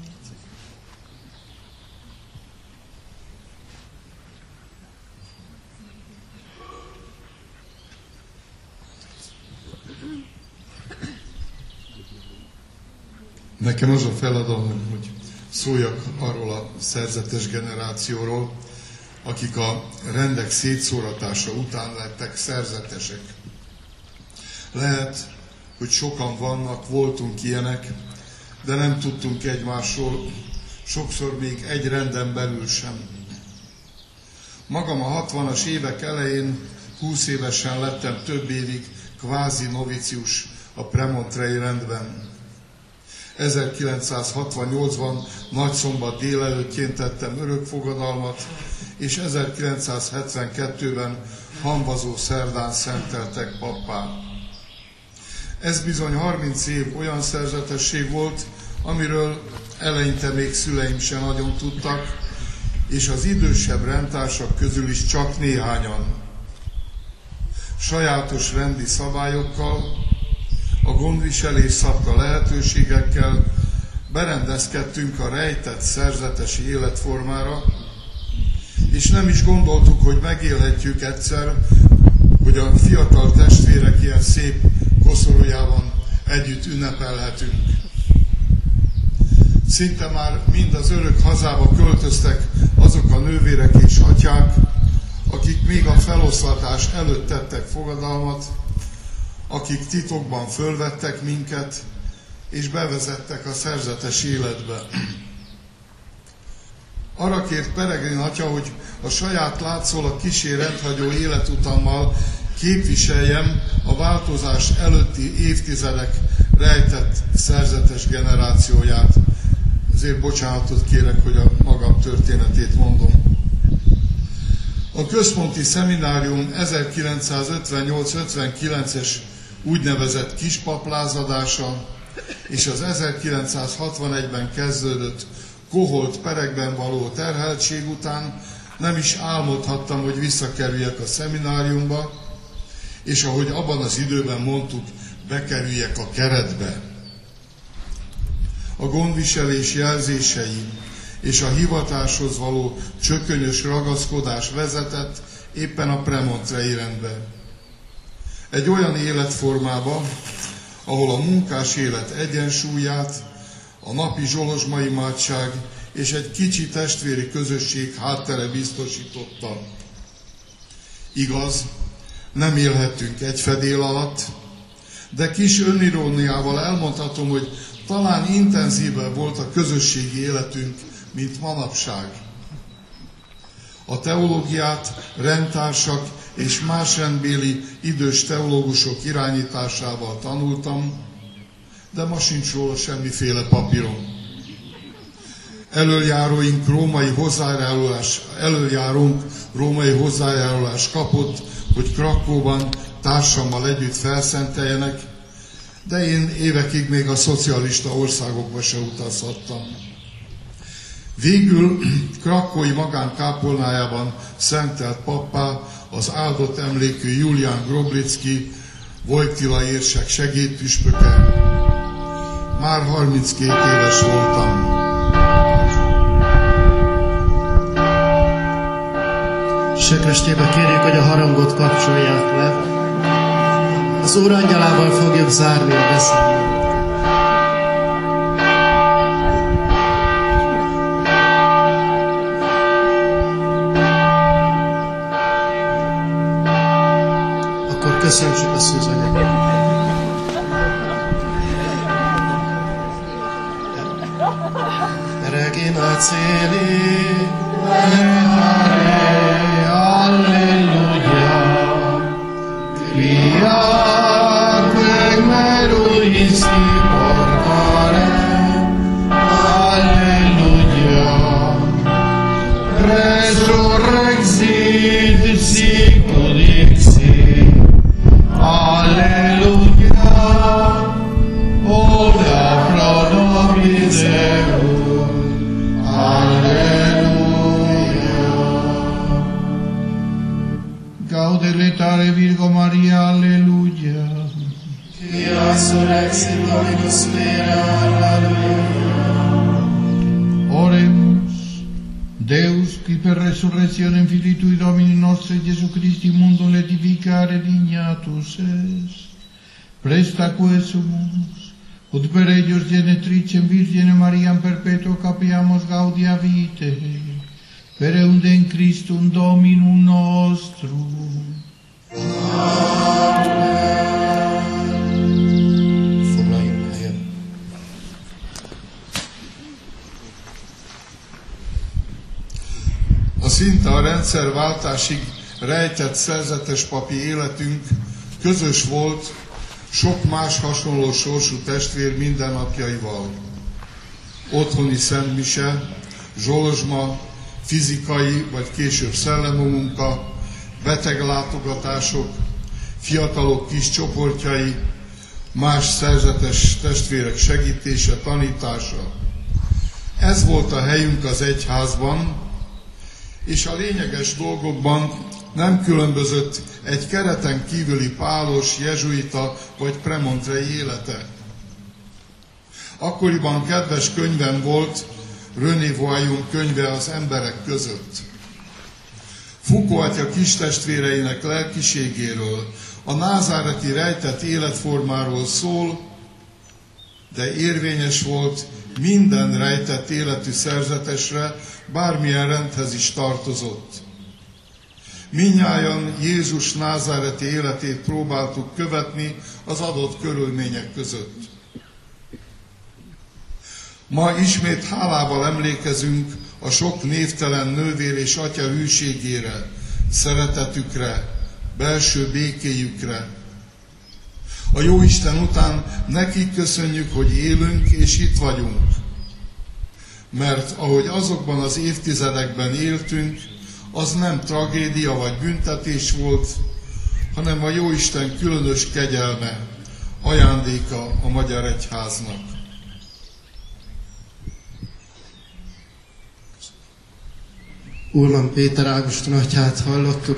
Nekem az a feladatom, hogy szóljak arról a szerzetes generációról, akik a rendek szétszóratása után lettek szerzetesek. Lehet, hogy sokan vannak, voltunk ilyenek, de nem tudtunk egymásról, sokszor még egy renden belül sem. Magam a hatvanas évek elején, húsz évesen lettem több évig kvázi novicius a Premontrei rendben. ezerkilencszázhatvannyolcban Nagyszombat délelőttjén tettem örökfogadalmat, és ezerkilencszázhetvenkettőben Hamvazó szerdán szenteltek pappá. Ez bizony harminc év olyan szerzetesség volt, amiről eleinte még szüleim sem nagyon tudtak, és az idősebb rendtársak közül is csak néhányan. Sajátos rendi szabályokkal, a gondviselés szabta lehetőségekkel berendezkedtünk a rejtett szerzetesi életformára, és nem is gondoltuk, hogy megélhetjük egyszer, hogy a fiatal testvérek ilyen szép koszorújában együtt ünnepelhetünk. Szinte már mind az örök hazába költöztek azok a nővérek és atyák, akik még a feloszlatás előtt tettek fogadalmat, akik titokban fölvettek minket, és bevezettek a szerzetes életbe. Arra kért Peregrin atya, hogy a saját látszólag kissé rendhagyó életutammal képviseljem a változás előtti évtizedek rejtett szerzetes generációját. Ezért bocsánatot kérek, hogy a magam történetét mondom. A központi szeminárium ezerkilencszázötvennyolc ötvenkilences úgynevezett kispaplázadása és az ezerkilencszázhatvanegyben kezdődött koholt perekben való terheltség után nem is álmodhattam, hogy visszakerüljek a szemináriumba, és ahogy abban az időben mondtuk, bekerüljek a keretbe. A gondviselés jelzései és a hivatáshoz való csökönyös ragaszkodás vezetett éppen a premontrei rendbe. Egy olyan életformába, ahol a munkás élet egyensúlyát, a napi zsolozsmai imádság és egy kicsi testvéri közösség háttere biztosította. Igaz, nem élhetünk egy fedél alatt, de kis öniróniával elmondhatom, hogy talán intenzívebb volt a közösségi életünk, mint manapság. A teológiát rendtársak és más rendbéli idős teológusok irányításával tanultam, de ma sincs róla semmiféle papírom. Elöljáróink római hozzájárulás, elöljárunk római hozzájárulás kapott, hogy Krakóban társammal együtt felszenteljenek, de én évekig még a szocialista országokba se utazhattam. Végül krakói magánkápolnájában szentelt pappá az áldott emlékű Julián Groblicki, Wojtyla érsek segédpüspöke. Már harminckét éves voltam. Sökröstébe kérjük, hogy a harangot kapcsolják le. Az Úr angyalával fogjuk zárni a beszélgetést. Akkor köszönjük a szűzanyagot. Regina Céli, Alleluia, Criat meruisti portare, Alleluia, Resurrexit sicut dixit, Alleluia, Oda pro nobis Deum, Alleluia. Gaude letare Virgo Maria, Alleluia. Quia surrexit Dominus vera, Alleluia. Oremus. Deus, qui per resurrezione Filii Tui Domini nostri Gesù Christi mundum letificare dignatus es, presta quesumus, ut per eius genetricem Virgine Mariam perpetuo capiamus gaudia vitae, per eundem Christum Dominum nostrum. Foglaljunk helyet. A szinte a rendszerváltásig rejtett szerzetes papi életünk közös volt sok más hasonló sorsú testvér mindennapjaival. Otthoni szentmise, zsolozsma, fizikai vagy később szellemi munka, beteglátogatások, fiatalok kis csoportjai, más szerzetes testvérek segítése, tanítása. Ez volt a helyünk az egyházban, és a lényeges dolgokban nem különbözött egy kereten kívüli pálos, jezsuita vagy premontrei élete. Akkoriban kedves könyvem volt René Voillon könyve az emberek között. Foucault atya kistestvéreinek lelkiségéről, a názáreti rejtett életformáról szól, de érvényes volt minden rejtett életű szerzetesre, bármilyen rendhez is tartozott. Mindnyájan Jézus názáreti életét próbáltuk követni az adott körülmények között. Ma ismét hálával emlékezünk a sok névtelen nővér és atya hűségére, szeretetükre, belső békéjükre. A Jóisten után nekik köszönjük, hogy élünk és itt vagyunk. Mert ahogy azokban az évtizedekben éltünk, az nem tragédia vagy büntetés volt, hanem a Jóisten különös kegyelme, ajándéka a Magyar Egyháznak. Ullmann Péter Ágoston atyát hallottuk.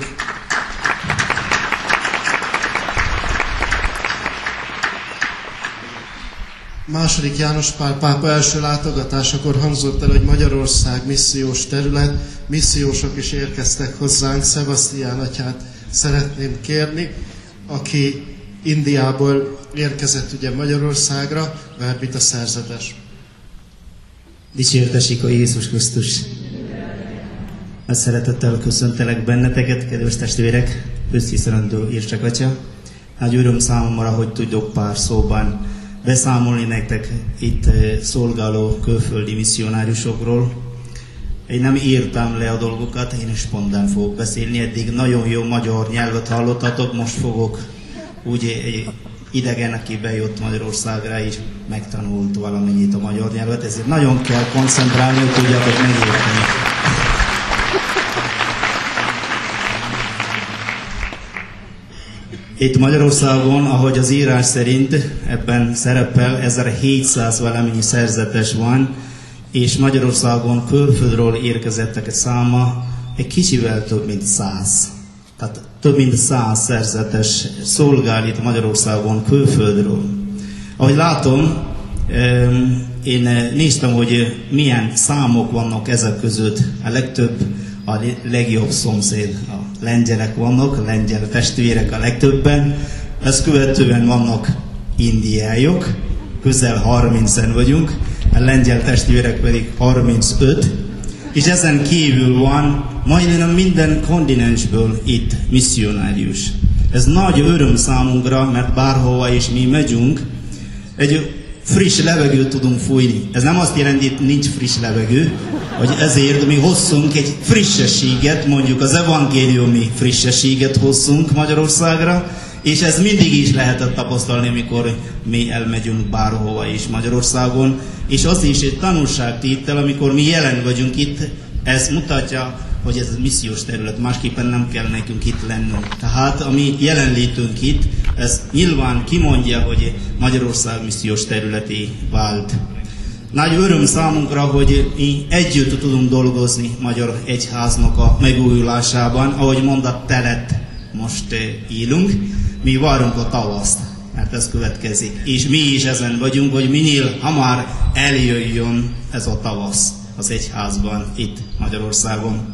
Második János Pál pápa első látogatásakor hangzott el, hogy Magyarország missziós terület, missziósok is érkeztek hozzánk. Sebastián atyát szeretném kérni, aki Indiából érkezett ugye Magyarországra, Verbita szerzetes. Dicsértessék a Jézus Krisztus! Nagy szeretettel köszöntelek benneteket, kedves testvérek, köztiszteletű Érsek atya. Nagy öröm számomra, hogy tudok pár szóban beszámolni nektek itt szolgáló külföldi misszionáriusokról. Én nem írtam le a dolgokat, én is spontán fogok beszélni. Eddig nagyon jó magyar nyelvet hallottatok, most fogok úgy egy idegen, aki bejött Magyarországra és megtanult valamennyit a magyar nyelvet, ezért nagyon kell koncentrálni, hogy tudjátok megérteni. Itt Magyarországon, ahogy az írás szerint ebben szerepel, ezerhétszáz valamennyi szerzetes van, és Magyarországon külföldről érkezettek száma egy kicsivel több mint száz. Tehát több mint száz szerzetes szolgál itt Magyarországon külföldről. Ahogy látom, én néztem, hogy milyen számok vannak ezek között. A legtöbb, a legjobb szomszéd, a lengyelek vannak, a lengyel testvérek a legtöbben. Ezt követően vannak indiaiak, közel harmincan vagyunk, a lengyel testvérek pedig harmincöt, és ezen kívül van majdnem minden kontinensből itt misszionárius. Ez nagy öröm számunkra, mert bárhova is mi megyünk, egy friss levegőt tudunk fújni. Ez nem azt jelenti, hogy nincs friss levegő, hogy ezért mi hozzunk egy frissességet, mondjuk az evangéliumi frissességet hozzunk Magyarországra, és ez mindig is lehetett tapasztalni, amikor mi elmegyünk bárhova is Magyarországon. És az is egy tanulságtétel, amikor mi jelen vagyunk itt, ez mutatja, hogy ez a missziós terület, másképpen nem kell nekünk itt lennünk. Tehát a mi jelenlétünk itt, ez nyilván kimondja, hogy Magyarország missziós területé vált. Nagy öröm számunkra, hogy mi együtt tudunk dolgozni Magyar Egyháznak a megújulásában, ahogy mondat telet most élünk, mi várunk a tavaszt, mert ez következik. És mi is ezen vagyunk, hogy minél hamar eljöjjön ez a tavasz az egyházban, itt Magyarországon.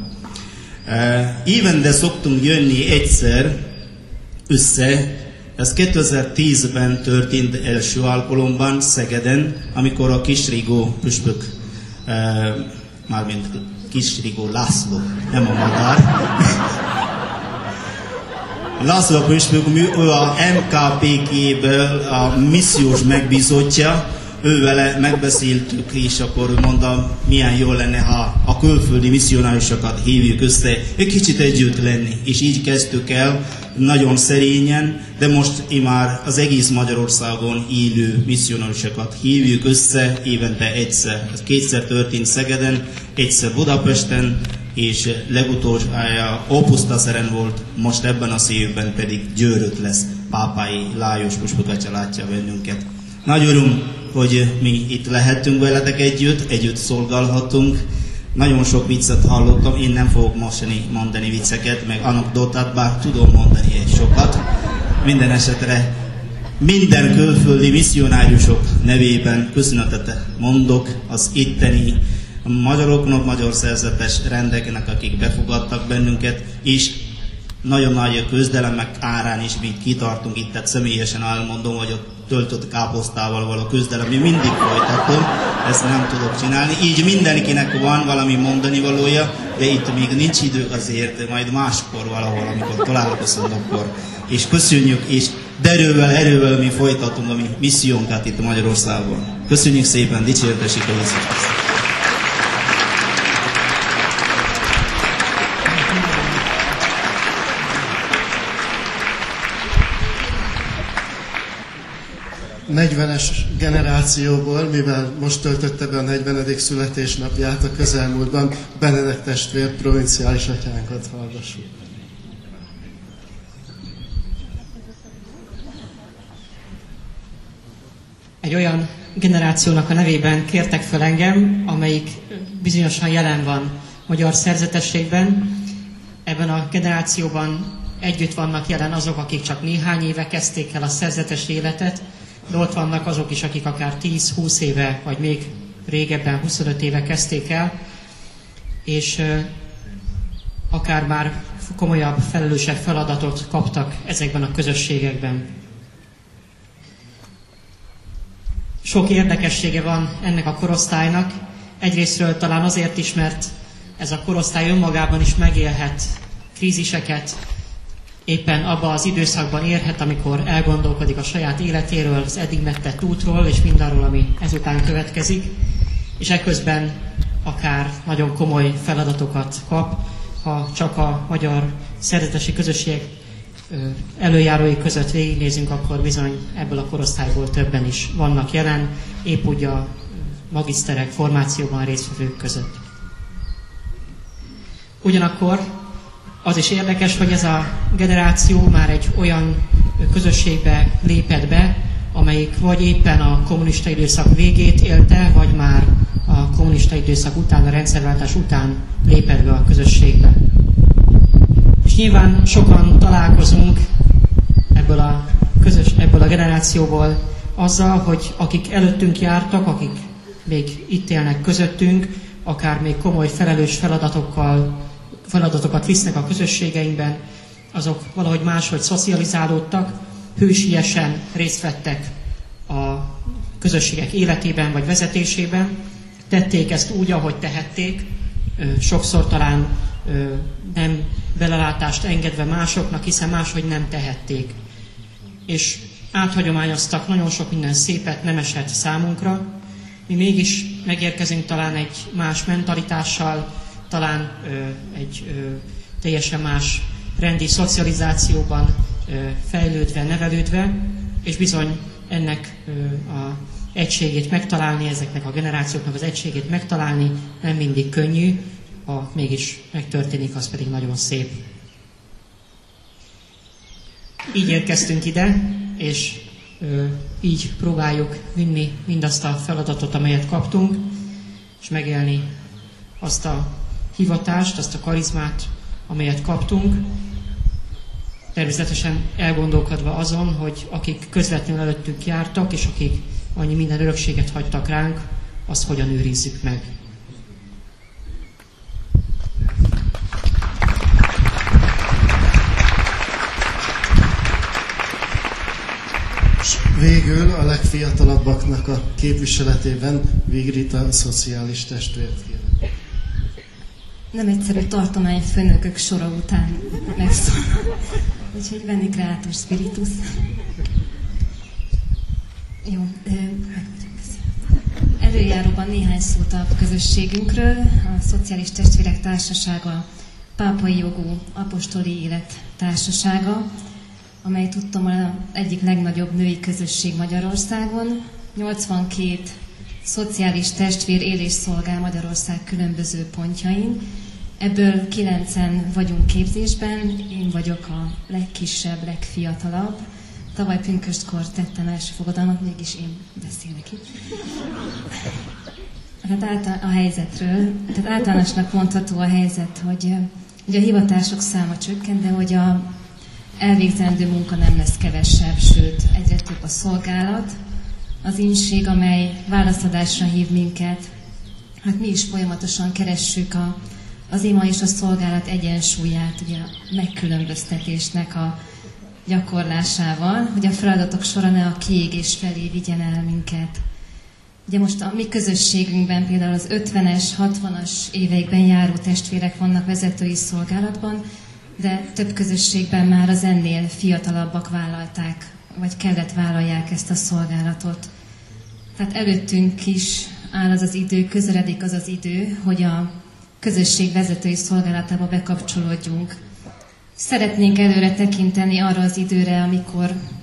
Évente szoktunk jönni egyszer össze, ez kétezer-tízben történt első alkalomban Szegeden, amikor a Kisrigó püspök, mármint Kisrigó László, nem a madár, László püspök, ő a em ká pé ká-ből a missziós megbízottja, ő vele megbeszéltük, és akkor mondta, milyen jó lenne, ha a külföldi misszionáriusokat hívjuk össze, egy kicsit együtt lenni. És így kezdtük el, nagyon szerényen, de most már az egész Magyarországon élő misszionáriusokat hívjuk össze évente egyszer. Ez kétszer történt Szegeden, egyszer Budapesten, és legutolsója Ópusztaszeren volt, most ebben az évben pedig Győrött lesz. Pápai Lajos püspök atya látja bennünket. Nagy öröm, hogy mi itt lehetünk veletek együtt, együtt szolgálhatunk. Nagyon sok viccet hallottam, én nem fogok mostani mondani vicceket, meg anekdotát, bár tudom mondani egy sokat. Minden esetre minden külföldi misszionáriusok nevében köszönetet mondok az itteni magyaroknak, magyar szerzetes rendeknek, akik befogadtak bennünket, és nagyon nagy a küzdelemek árán is mi kitartunk itt, tehát személyesen elmondom, hogy a töltött káposztával való küzdelem, mi mindig folytatom, ezt nem tudok csinálni. Így mindenkinek van valami mondani valója, de itt még nincs idő, azért majd máskor valahol, amikor találkozunk akkor. És köszönjük, és derővel, erővel mi folytatunk a mi missziónkat itt Magyarországon. Köszönjük szépen, dicsértessék a Jézus. negyvenes generációból, mivel most töltötte be a negyvenedik születésnapját a közelmúltban, Benedek testvér provinciális atyánkat hallgassuk. Egy olyan generációnak a nevében kértek fel engem, amelyik bizonyosan jelen van magyar szerzetességben. Ebben a generációban együtt vannak jelen azok, akik csak néhány éve kezdték el a szerzetes életet, de ott vannak azok is, akik akár tíz-húsz éve, vagy még régebben, huszonöt éve kezdték el, és uh, akár már komolyabb, felelősebb feladatot kaptak ezekben a közösségekben. Sok érdekessége van ennek a korosztálynak. Egyrésztről talán azért is, mert ez a korosztály önmagában is megélhet kríziseket, éppen abban az időszakban érhet, amikor elgondolkodik a saját életéről, az eddig megtett útról, és mindarról, ami ezután következik, és eközben akár nagyon komoly feladatokat kap, ha csak a magyar szerzetesi közösségek előjárói között végignézünk, akkor bizony ebből a korosztályból többen is vannak jelen, épp úgy a magiszterek formációban résztvevők között. Ugyanakkor az is érdekes, hogy ez a generáció már egy olyan közösségbe lépett be, amelyik vagy éppen a kommunista időszak végét élte, vagy már a kommunista időszak után, a rendszerváltás után lépett be a közösségbe. És nyilván sokan találkozunk ebből a, közös, ebből a generációból azzal, hogy akik előttünk jártak, akik még itt élnek közöttünk, akár még komoly felelős feladatokkal, feladatokat visznek a közösségeinkben, azok valahogy máshogy szocializálódtak, hősiesen részt vettek a közösségek életében vagy vezetésében, tették ezt úgy, ahogy tehették, sokszor talán nem belelátást engedve másoknak, hiszen máshogy nem tehették. És áthagyományoztak nagyon sok minden szépet, nemeset számunkra. Mi mégis megérkezünk talán egy más mentalitással, talán ö, egy ö, teljesen más rendi szocializációban ö, fejlődve, nevelődve, és bizony ennek ö, a egységét megtalálni, ezeknek a generációknak az egységét megtalálni nem mindig könnyű, ha mégis megtörténik, az pedig nagyon szép. Így érkeztünk ide, és ö, így próbáljuk vinni mindazt a feladatot, amelyet kaptunk, és megélni azt a hivatást, azt a karizmát, amelyet kaptunk. Természetesen elgondolkodva azon, hogy akik közvetlenül előttünk jártak, és akik annyi minden örökséget hagytak ránk, azt hogyan őrizzük meg. Végül a legfiatalabbaknak a képviseletében Vigrit a szociális testvért kérem. Nem egyszerű tartományfőnökök sora után megszól. Úgyhogy venni Creator Spiritus. Jó, előjáróban néhány szót a közösségünkről. A Szociális Testvérek Társasága pápai jogú apostoli élet társasága, amely tudtam az egyik legnagyobb női közösség Magyarországon. nyolcvankét szociális testvér él és szolgál Magyarország különböző pontjain. Ebből kilencen vagyunk képzésben, én vagyok a legkisebb, legfiatalabb. Tavaly pünköstkor tettem első fogadalmat, mégis én beszélek itt. Hát a helyzetről, tehát általánosnak mondható a helyzet, hogy ugye a hivatások száma csökkent, de hogy a elvégzendő munka nem lesz kevesebb, sőt egyre több a szolgálat. Az ínség, amely válaszadásra hív minket, hát mi is folyamatosan keressük a, az ima és a szolgálat egyensúlyát, ugye a megkülönböztetésnek a gyakorlásával, hogy a feladatok sora ne a kiégés felé vigyen el minket. Ugye most a mi közösségünkben például az ötvenes, hatvanas éveikben járó testvérek vannak vezetői szolgálatban, de több közösségben már az ennél fiatalabbak vállalták, vagy kellett vállalják ezt a szolgálatot. Tehát előttünk is áll az az idő, közeledik az az idő, hogy a közösség vezetői szolgálatába bekapcsolódjunk. Szeretnénk előre tekinteni arra az időre, amikor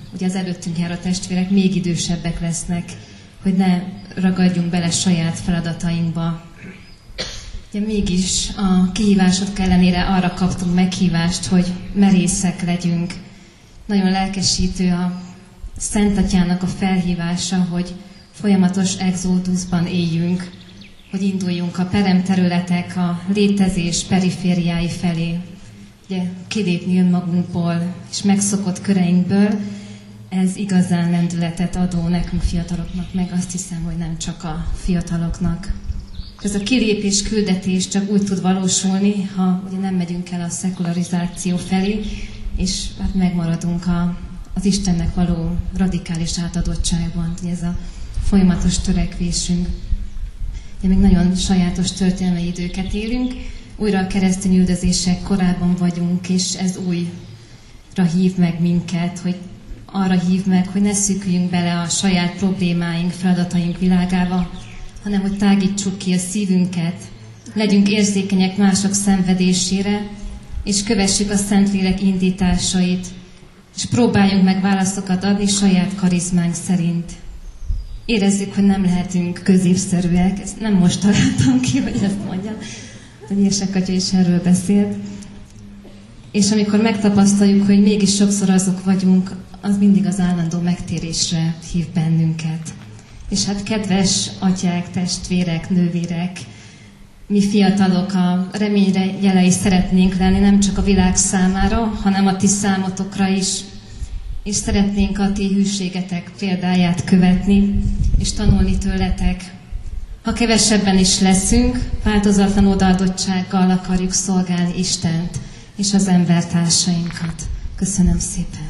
ugye az előttünk járó testvérek még idősebbek lesznek, hogy ne ragadjunk bele saját feladatainkba. Ugye mégis a kihívások ellenére arra kaptunk meghívást, hogy merészek legyünk. Nagyon lelkesítő a Szent Atyának a felhívása, hogy folyamatos exóduszban éljünk, hogy induljunk a peremterületek, a létezés perifériái felé. Ugye kilépni önmagunkból és megszokott köreinkből, ez igazán lendületet adó nekünk fiataloknak, meg azt hiszem, hogy nem csak a fiataloknak. Ez a kilépés küldetés csak úgy tud valósulni, ha ugye nem megyünk el a szekularizáció felé, és hát megmaradunk a, az Istennek való radikális átadottságban. Ugye ez a folyamatos törekvésünk. Ugye még nagyon sajátos történelmi időket élünk, újra a keresztény üldözések korában vagyunk, és ez újra hív meg minket, hogy arra hív meg, hogy ne szűküljünk bele a saját problémáink, feladataink világába, hanem hogy tágítsuk ki a szívünket, legyünk érzékenyek mások szenvedésére, és kövessük a Szentlélek indításait, és próbáljunk meg válaszokat adni saját karizmánk szerint. Érezzük, hogy nem lehetünk középszerűek, ezt nem most találtam ki, hogy ezt mondjam, a Nyírsek Atya is erről beszélt. És amikor megtapasztaljuk, hogy mégis sokszor azok vagyunk, az mindig az állandó megtérésre hív bennünket. És hát kedves atyák, testvérek, nővérek, mi fiatalok a reményre jelei szeretnénk lenni, nem csak a világ számára, hanem a ti számotokra is, és szeretnénk a ti hűségetek példáját követni, és tanulni tőletek. Ha kevesebben is leszünk, változatlan odaadottsággal akarjuk szolgálni Istent és az embertársainkat. Köszönöm szépen!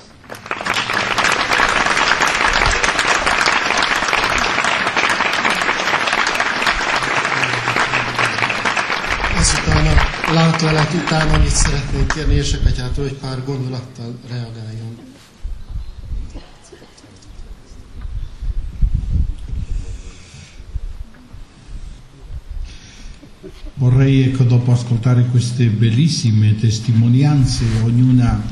Ezután a látlelet után annyit szeretnénk kérni Érsek Atyától, hogy pár gondolattal reagáljon. Vorrei, ecco, dopo ascoltare queste bellissime testimonianze, ognuna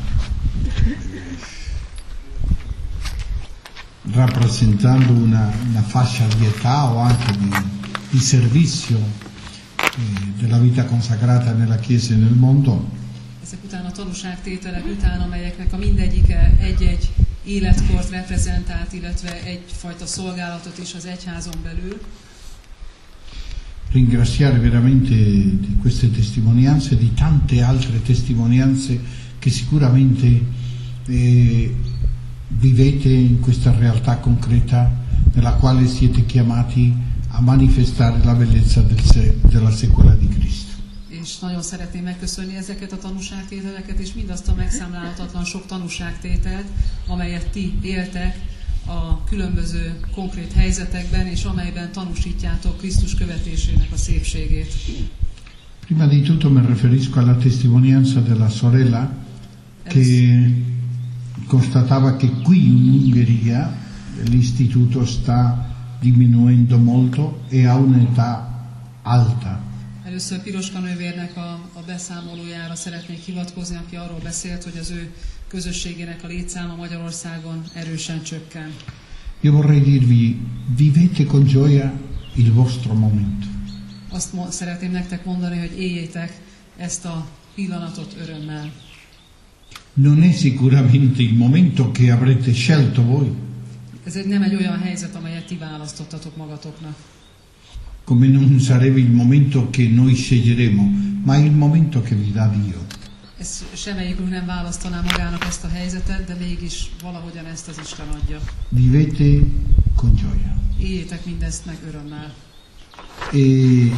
rappresentando una, una fascia di età o anche di, di servizio eh, della vita consacrata nella Chiesa e nel mondo. Ezek után a tanúságtételek után, amelyeknek a mindegyike egy-egy életkort reprezentált, illetve egyfajta szolgálatot is az egyházon belül. Ringraziare veramente di queste testimonianze e di tante altre testimonianze che sicuramente eh, vivete in questa realtà concreta nella quale siete chiamati a manifestare la bellezza del se, della sequela di Cristo. És nagyon szeretném megköszönni ezeket a tanúságtételeket, és mindazt a megszámlálhatatlan sok tanúságtételt, amelyet ti éltek a különböző konkrét helyzetekben, és amelyben tanúsítjátok Krisztus követésének a szépségét. Prima di tutto mi riferisco alla testimonianza della sorella che constatava che qui in Ungheria l'istituto sta diminuendo molto e ha un'età alta. Először Piroska nővérnek a, a beszámolójára szeretnék hivatkozni, aki arról beszélt, hogy az ő közösségének a létszáma Magyarországon erősen csökken. Io vorrei dirvi, vivete con gioia il vostro momento. Azt mo- szeretném nektek mondani, hogy éljétek ezt a pillanatot örömmel. Non è sicuramente il momento che avrete scelto voi. Ez egy, nem egy olyan helyzet, amelyet ti választottatok magatoknak. Come non sarebbe il momento che noi sceglieremo, ma il momento che vi dà Dio. Ez semmelyikünk nem választaná magának ezt a helyzetet, de mégis valahogyan ezt az Isten adja. Vivete con gioia. Éljétek mindezt meg örömmel. E,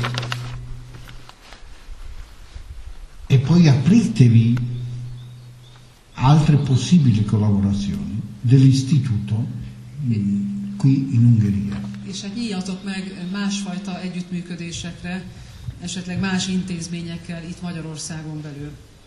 e poi apritevi altre possibili collaborazioni dell'istituto qui in Ungheria. És hát nyíljatok meg másfajta együttműködésekre, esetleg más intézményekkel itt Magyarországon belül.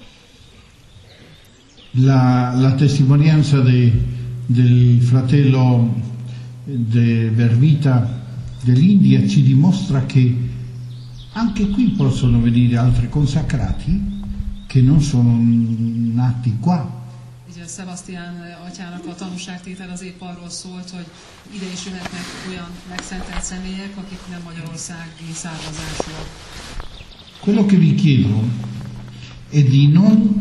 La, la testimonianza de, del fratello de Vervita dell'India ci dimostra che anche qui possono venire altri consacrati che non sono nati qua, Ugye Sebastián atyának a tanúságtétel az épp arról szólt, hogy ide is jöhetnek olyan megszentelt személyek, akik nem magyarországi származásúak. Quello che vi chiedo è di non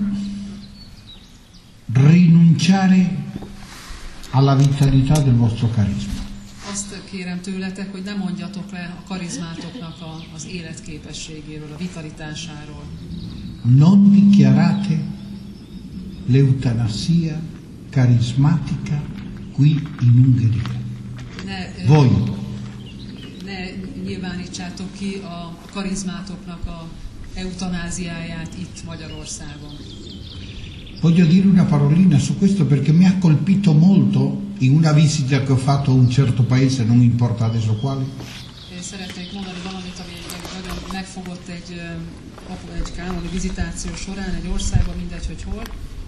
rinunciare alla vitalità del vostro carisma. Azt kérem tőletek, hogy ne mondjatok le a karizmátoknak a, az életképességéről, a vitalitásáról. Non dichiarate l'eutanasia carismatica qui in Ungheria. Ne, Voi. Ne nyilvánítsátok ki a karizmátoknak a eutanáziáját itt Magyarországon. Voglio dire una parolina su questo perché mi ha colpito molto in una visita che ho fatto a un certo paese, non importa adesso quale. Szeretnék mondani valamit, ami nagyon megfogott egy, egy kánoni vizitáció során egy országban, mindegy, hogy hol.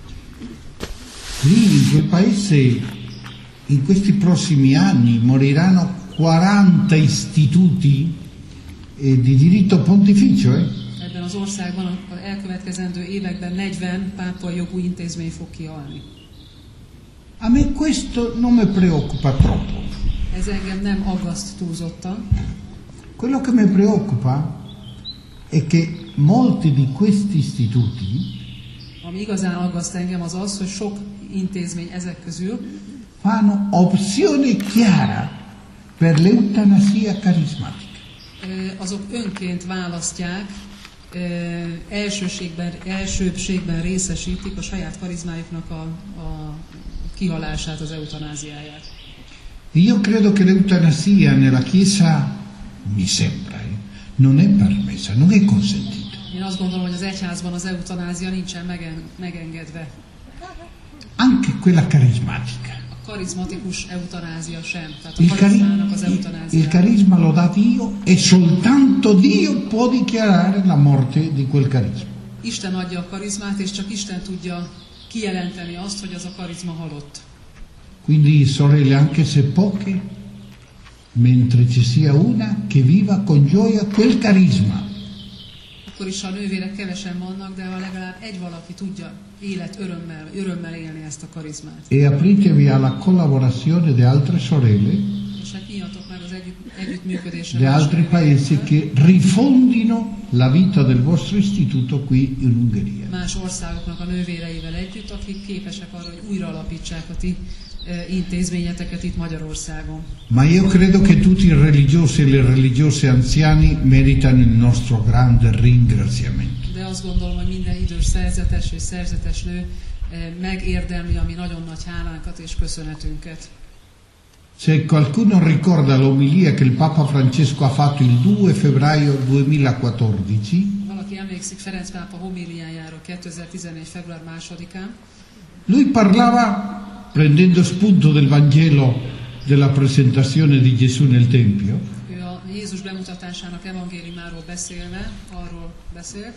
Lì in quel paese in questi prossimi anni moriranno quaranta istituti eh, di diritto pontificio. Eh? Ebben az országban az elkövetkezendő években negyven pápai jogú intézmény fog kihalni. A me questo non mi preoccupa troppo. Ez engem nem aggaszt túlzottan. Quello che mi preoccupa è che molti di questi istituti, ami igazán aggaszt engem, az az, hogy sok intézmény ezek közül fanno opzione chiara per l'eutanasia carismatica. Azok önként választják, elsőségben, elsőbségben részesítik a saját karizmájuknak a, a kihalását, az eutanáziáját. Io credo che l'eutanasia nella Chiesa, mi sembra, eh, non è permessa, non è consentita. Én azt gondolom, hogy az egyházban az eutanázia nincsen megen, megengedve. Anche quella carismatica. A karizmatikus eutanázia sem, tehát a il, karizmának az cari- eutanázia. il carisma lo dà Dio e soltanto Dio può dichiarare la morte di quel carisma. Isten adja a karizmát, és csak Isten tudja kijelenteni azt, hogy az a karizma halott. Quindi, sorelle, anche se poche, mentre ci sia una che viva con gioia quel carisma. Akkor is a nővérek kevesen vannak, de ha legalább egy valaki tudja élet örömmel, örömmel élni ezt a karizmát. E apritevi alla collaborazione di altre sorelle, És hát nyíljatok meg az együtt, együttműködésre. di altri paesi che rifondino la vita del vostro istituto qui in Ungheria. Más országoknak a nővéreivel együtt, akik képesek arra, hogy újra alapítsák a ti intézményeteket itt Magyarországon. Ma io credo che tutti i religiosi e le religiose anziani meritano il nostro grande ringraziamento. De azt gondolom, hogy minden idős szerzetes és szerzetes nő megérdemli a mi nagyon nagy hálánkat és köszönetünket. Se qualcuno ricorda l'omilia che il Papa Francesco ha fatto il due febbraio duemilaquattordici, valaki emlékszik Ferenc pápa homiliájáról kétezer-tizenegy február másodikán, lui parlava prendendo spunto del Vangelo della presentazione di Gesù nel Tempio. Ő a Jézus bemutatásának evangéliumáról beszélve, arról beszélt,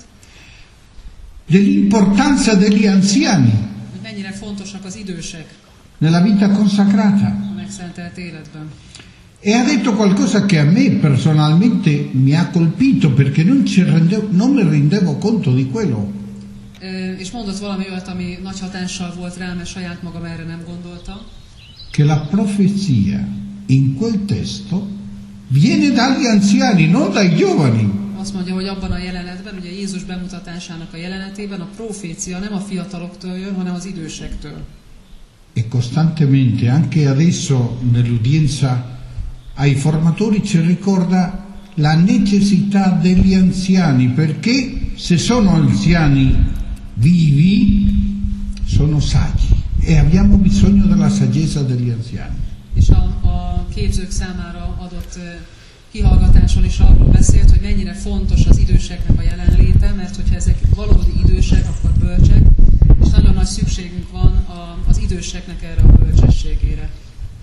dell'importanza degli anziani hogy mennyire fontosak az idősek nella vita consacrata. a megszentelt életben. E ha detto qualcosa che a me personalmente mi ha colpito perché non, ci rendevo, non mi rendevo conto di quello. És mondott valami olyat, ami nagy hatással volt rám, mert saját magam erre nem gondoltam. Che la profezia in quel testo viene dagli anziani, non dai giovani. Azt mondja, hogy abban a jelenetben, ugye Jézus bemutatásának a jelenetében a profécia nem a fiataloktól jön, hanem az idősektől. E costantemente, anche adesso nell'udienza ai formatori ci ricorda la necessità degli anziani, perché se sono anziani vivi sono saggi e abbiamo bisogno della saggezza degli anziani. És a, a képzők számára adott uh, kihallgatáson is arról beszélt, hogy mennyire fontos az időseknek a jelenléte, mert hogyha ezek valódi idősek, akkor bölcsek, és nagyon nagy szükségünk van a, az időseknek erre a bölcsességére.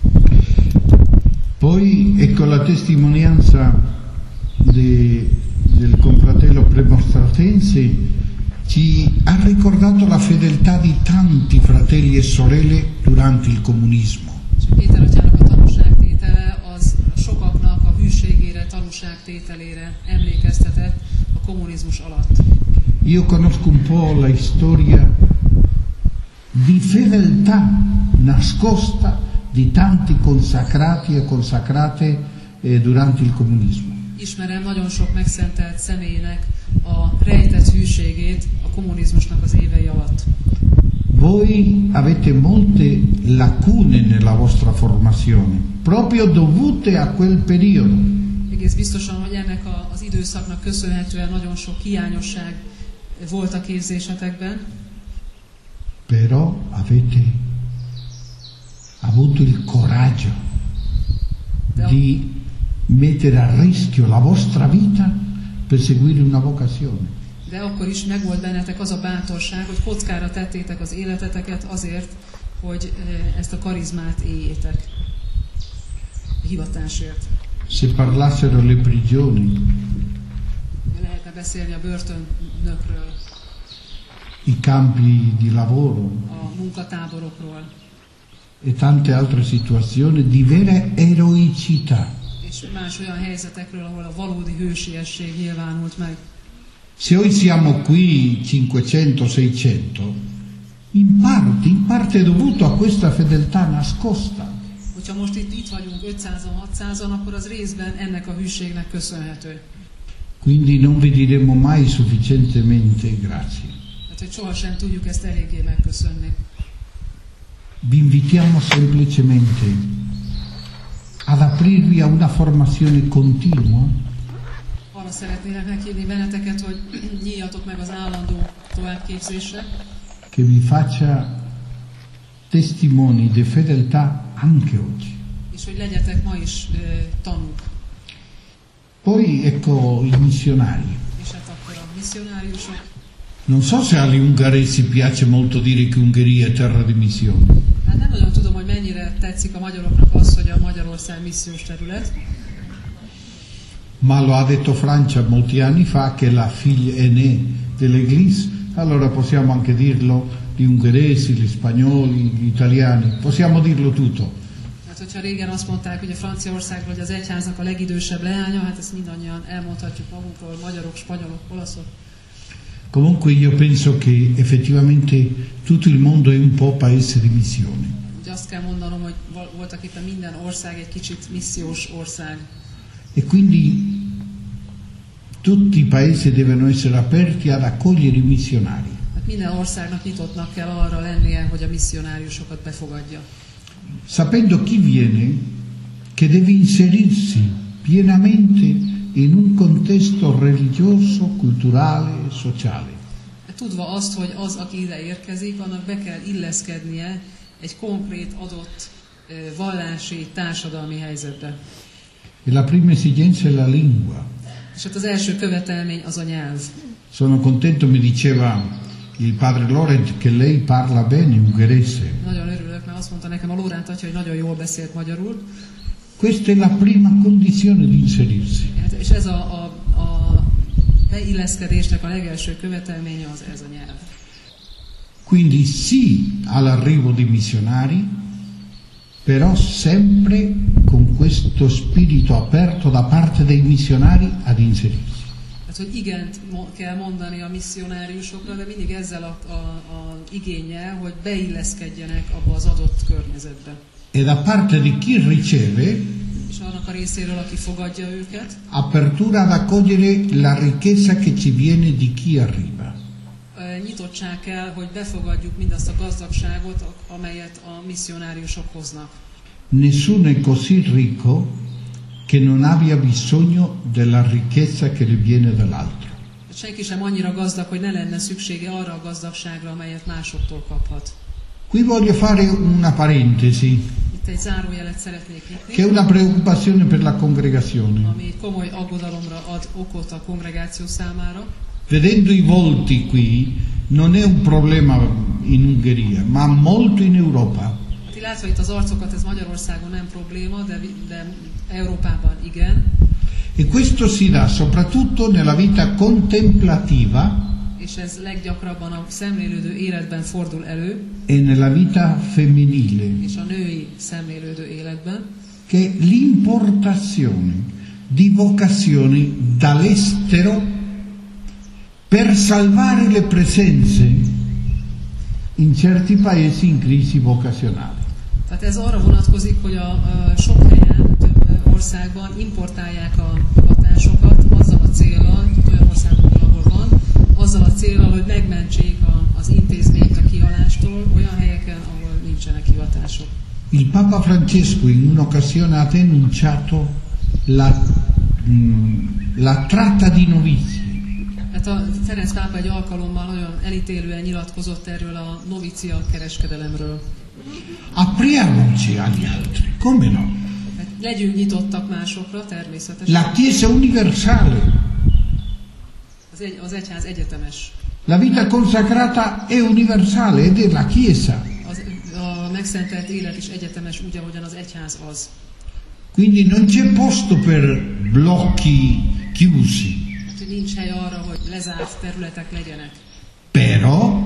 Poi ecco la testimonianza de, del confratello premostratense ci ha ricordato la fedeltà di tanti fratelli e sorelle durante il comunismo. Péter atyának a tanúságtétele az sokaknak a hűségére, tanúságtételére emlékeztetett a kommunizmus alatt. Io conosco un po' la storia di fedeltà nascosta di tanti consacrati e consacrate eh, durante il comunismo. Ismerem nagyon sok megszentelt személynek a rejtett hűségét a kommunizmusnak az évei alatt. Voi avete molte lacune nella vostra formazione, proprio dovute a quel periodo. Egész biztosan, hogy ennek a, az időszaknak köszönhetően nagyon sok hiányosság volt a képzésetekben. Però avete avuto il coraggio di mettere a rischio la vostra vita per seguire una vocazione. De akkor is megvolt bennetek az a bátorság, hogy kockára tettétek az életeteket azért, hogy ezt a karizmát éljétek. A hivatásért. Se parlassero le prigioni, lehetne beszélni a börtönökről, i campi di lavoro, a munkatáborokról, e tante altre situazioni di vera eroicità. És más olyan helyzetekről, ahol a valódi hősiesség nyilvánult meg. Se noi siamo qui cinquecento seicento, in parte, in parte è dovuto a questa fedeltà nascosta. Hogyha most itt, itt vagyunk ötszázan, hatszázan, akkor az részben ennek a hűségnek köszönhető. Quindi non vi diremo mai sufficientemente grazie. Hát, hogy sohasem tudjuk ezt eléggé megköszönni. Vi invitiamo semplicemente ad aprirvi a una formazione continua. Arra szeretnélek meghívni benneteket, hogy nyíljatok meg az állandó továbbképzésre. Che vi faccia testimoni di fedeltà anche oggi. És hogy legyetek ma is uh, tanúk. Poi ecco i missionari. És hát akkor a misszionáriusok. Non so se agli ungheresi piace molto dire che Ungheria è terra di missione. Hát nem nagyon tudom, hogy mennyire tetszik a magyaroknak az, hogy a Magyarország missziós terület. Ma lo ha detto Francia molti anni fa che la figlia aînée dell'Église, allora possiamo anche dirlo gli ungheresi, gli spagnoli, gli italiani, possiamo dirlo tutto. Hát, hogyha régen azt mondták, hogy a Franciaországról, hogy az egyháznak a legidősebb leánya, hát ezt mindannyian elmondhatjuk magunkról, magyarok, spanyolok, olaszok. Comunque io penso che effettivamente tutto il mondo è un po' paese di missione. Ugye azt kell mondanom, hogy voltak éppen minden ország egy kicsit missziós ország. E quindi tutti i paesi devono essere aperti ad accogliere i missionari. Hát minden országnak nyitottnak kell arra lennie, hogy a misszionáriusokat befogadja. Sapendo chi viene, che deve inserirsi pienamente in un contesto religioso, culturale e sociale. Tudva azt, hogy az, aki ide érkezik, annak be kell illeszkednie egy konkrét adott vallási, társadalmi helyzetbe. E la prima esigenza è la lingua. És hát az első követelmény az a nyelv. Sono contento, mi diceva il padre Laurent, che lei parla bene ungherese. Nagyon örülök, mert azt mondta nekem a Lóránt atya, hogy nagyon jól beszélt magyarul. Questa è la prima condizione di inserirsi. Hát, és ez a, a, a beilleszkedésnek a legelső követelménye az ez a nyelv. Quindi sì all'arrivo di missionari, però sempre con questo spirito aperto da parte dei missionari ad inserirsi. Hát, hogy igent kell mondani a misszionáriusokra, de mindig ezzel a, a, a igénnyel, hogy beilleszkedjenek abba az adott környezetbe. E da parte di chi riceve, és annak a részéről, aki fogadja őket, apertura ad accogliere la ricchezza che ci viene di chi arriva. Nyitottság kell, hogy befogadjuk mindazt a gazdagságot, amelyet a misszionáriusok hoznak. Nessuno è così ricco che non abbia bisogno della ricchezza che le viene dall'altro. Senki sem annyira gazdag, hogy ne lenne szüksége arra a gazdagságra, amelyet másoktól kaphat. Qui voglio fare una parentesi. Itt egy zárójelet szeretnék nyitni. Che è una preoccupazione per la congregazione. Ami komoly aggodalomra ad okot a kongregáció számára. Vedendo i volti qui, non è un problema in Ungheria, ma molto in Europa. Hát, látva itt az arcokat, ez Magyarországon nem probléma, de, de Európában igen. E questo si dà soprattutto nella vita contemplativa. És ez leggyakrabban a szemlélődő életben fordul elő. E nella vita femminile. És a női szemlélődő életben. Che l'importazione di vocazioni dall'estero per salvare le presenze in certi paesi in crisi vocazionale. Tehát ez arra vonatkozik, hogy a, a sok helyen, több országban importálják a hivatásokat azzal a céllal, olyan országokban, ahol van, azzal a céllal, hogy megmentsék a, az intézményt a kihalástól, olyan helyeken, ahol nincsenek hivatások. Il Papa Francesco in un'occasione ha denunciato la, mh, la tratta di novizi. Hát a Ferenc pápa egy alkalommal nagyon elítélően nyilatkozott erről a novicia kereskedelemről. Apriamoci agli altri, come no? Hát legyünk nyitottak másokra, természetesen. La Chiesa universale. Az, egy, az egyház egyetemes. La vita consacrata è universale ed è la Chiesa. Az, a megszentelt élet is egyetemes, úgy, ahogyan az egyház az. Quindi non c'è posto per blocchi chiusi. Hát, nincs hely arra, hogy lezárt területek legyenek. Però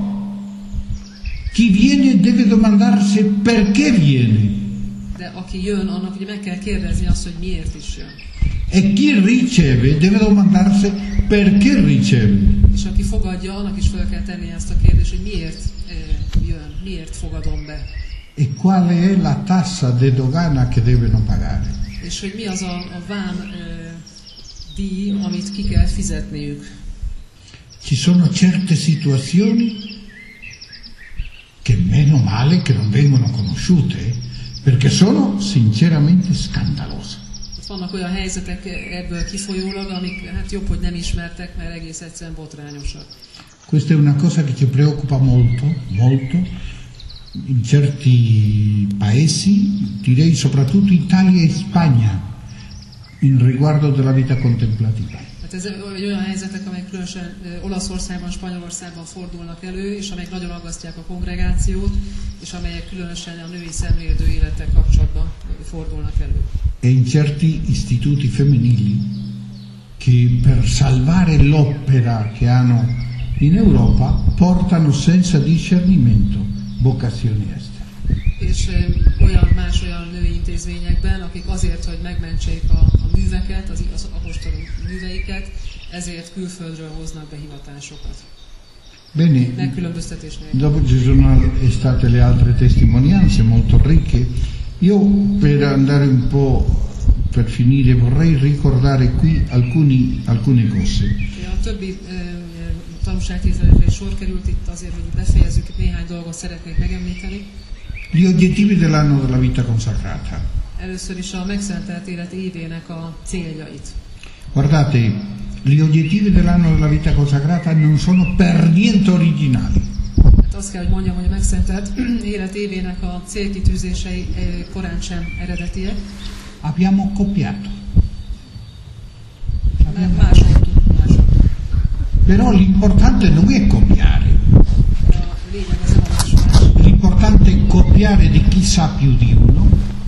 chi viene deve domandarsi perché viene. De aki jön, annak ugye meg kell kérdezni azt, hogy miért is jön. E chi riceve deve domandarsi perché riceve. És aki fogadja, annak is fel kell tenni ezt a kérdést, hogy miért eh, jön, miért fogadom be. E quale è la tassa de dogana che devono pagare. És hogy mi az a, a vám eh, díj, amit ki kell fizetniük. Ci sono certe situazioni che meno male che non vengono conosciute, perché sono sinceramente scandalose. Vannak olyan helyzetek ebből kifolyólag, amik hát jobb, hogy nem ismertek, mert egész egyszerűen botrányosak. Questa è una cosa che ci preoccupa molto, molto, in certi paesi, direi soprattutto Italia e Spagna, in riguardo della vita contemplativa. Hát ez olyan helyzetek, amelyek különösen Olaszországban, Spanyolországban fordulnak elő, és amelyek nagyon aggasztják a kongregációt, és amelyek különösen a női szemlélődő élettel kapcsolatban fordulnak elő. E in certi istituti femminili che per salvare l'opera che hanno in Europa portano senza discernimento vocazioni estere. És olyan más olyan női intézményekben, akik azért, hogy megmentsék a, a műveket, az, az apostoli műveiket, ezért külföldről hoznak be hivatásokat. Bene, dopo ci sono state le altre testimonianze molto ricche. Io per andare un po' per finire vorrei ricordare qui alcuni, alcune cose. A többi e, tanúságtételre is sor került itt azért, hogy befejezzük, itt néhány dolgot szeretnék megemlíteni. Gli obiettivi dell'anno della vita consacrata. Először is a megszentelt élet évének a céljait. Guardate, gli obiettivi dell'anno della vita consacrata non sono per niente originali. Hát azt kell, hogy mondjam, hogy a megszentelt élet évének a célkitűzései korán sem eredetiek. Abbiamo copiato. Abbiamo másoltuk, másoltuk. Però l'importante non è copiare. A lényeg az nem a másolás. L'importante è copiare di chi sa più di uno.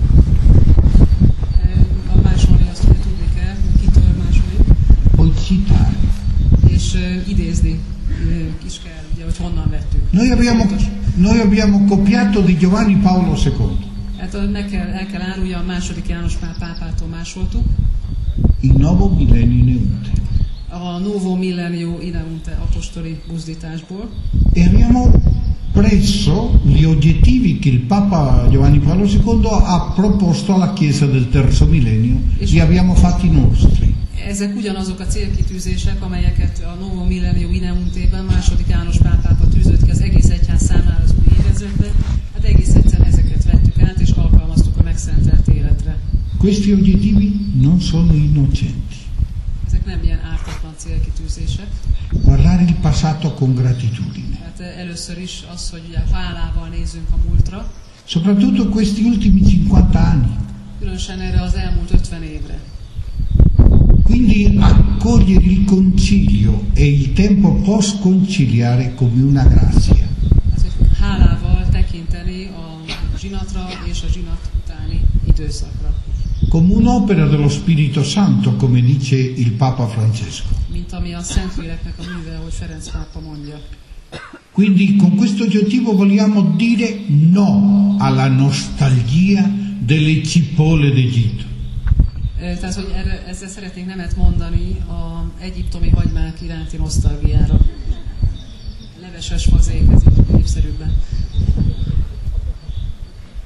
A másolni azt, hogy tudni kell, hogy kitől másoljuk. Poi citare. És uh, idézni uh, is kell, ugye, hogy honnan vettük. Noi abbiamo, noi abbiamo copiato di Giovanni Paolo secondo. Hát meg kell, el kell árulja, a második János Pál pápától másoltuk. Il nuovo millennio in eunte. A Nuovo Millennio in eunte apostoli buzdításból. E abbiamo preso gli obiettivi che il Papa Giovanni Paolo secondo ha proposto alla Chiesa del terzo millennio e li abbiamo fatti nostri. Ezek ugyanazok a célkitűzések, amelyeket a Nuovo Millennio in eunte-ben második János Pál pápa tűzött ki az egész egyház számára az új érezetben. Hát egész egyszerűen ezeket vettük át és alkalmaztuk a megszentelt életre. Questi obiettivi non sono innocenti. Ezek nem ilyen ártatlan célkitűzések. Guardare il passato con gratitudine. Hát először is az, hogy ugye hálával nézzünk a múltra. Soprattutto questi ultimi cinquanta anni. Különösen erre az elmúlt ötven évre. Quindi accogliere il concilio e il tempo post conciliare come una grazia. Hát, hogy hálával tekinteni a zsinatra és a zsinat utáni időszakra. Come un'opera dello Spirito Santo, come dice il Papa Francesco. Mint ami a Szentléleknek a műve, ahogy Ferenc pápa mondja. Quindi con questo obiettivo vogliamo dire no alla nostalgia delle cipolle d'Egitto. Tehát, hogy erre, ezzel szeretnénk nemet mondani az egyiptomi hagymák iránti nosztalgiára. Leveses fazék, ez így népszerűbben.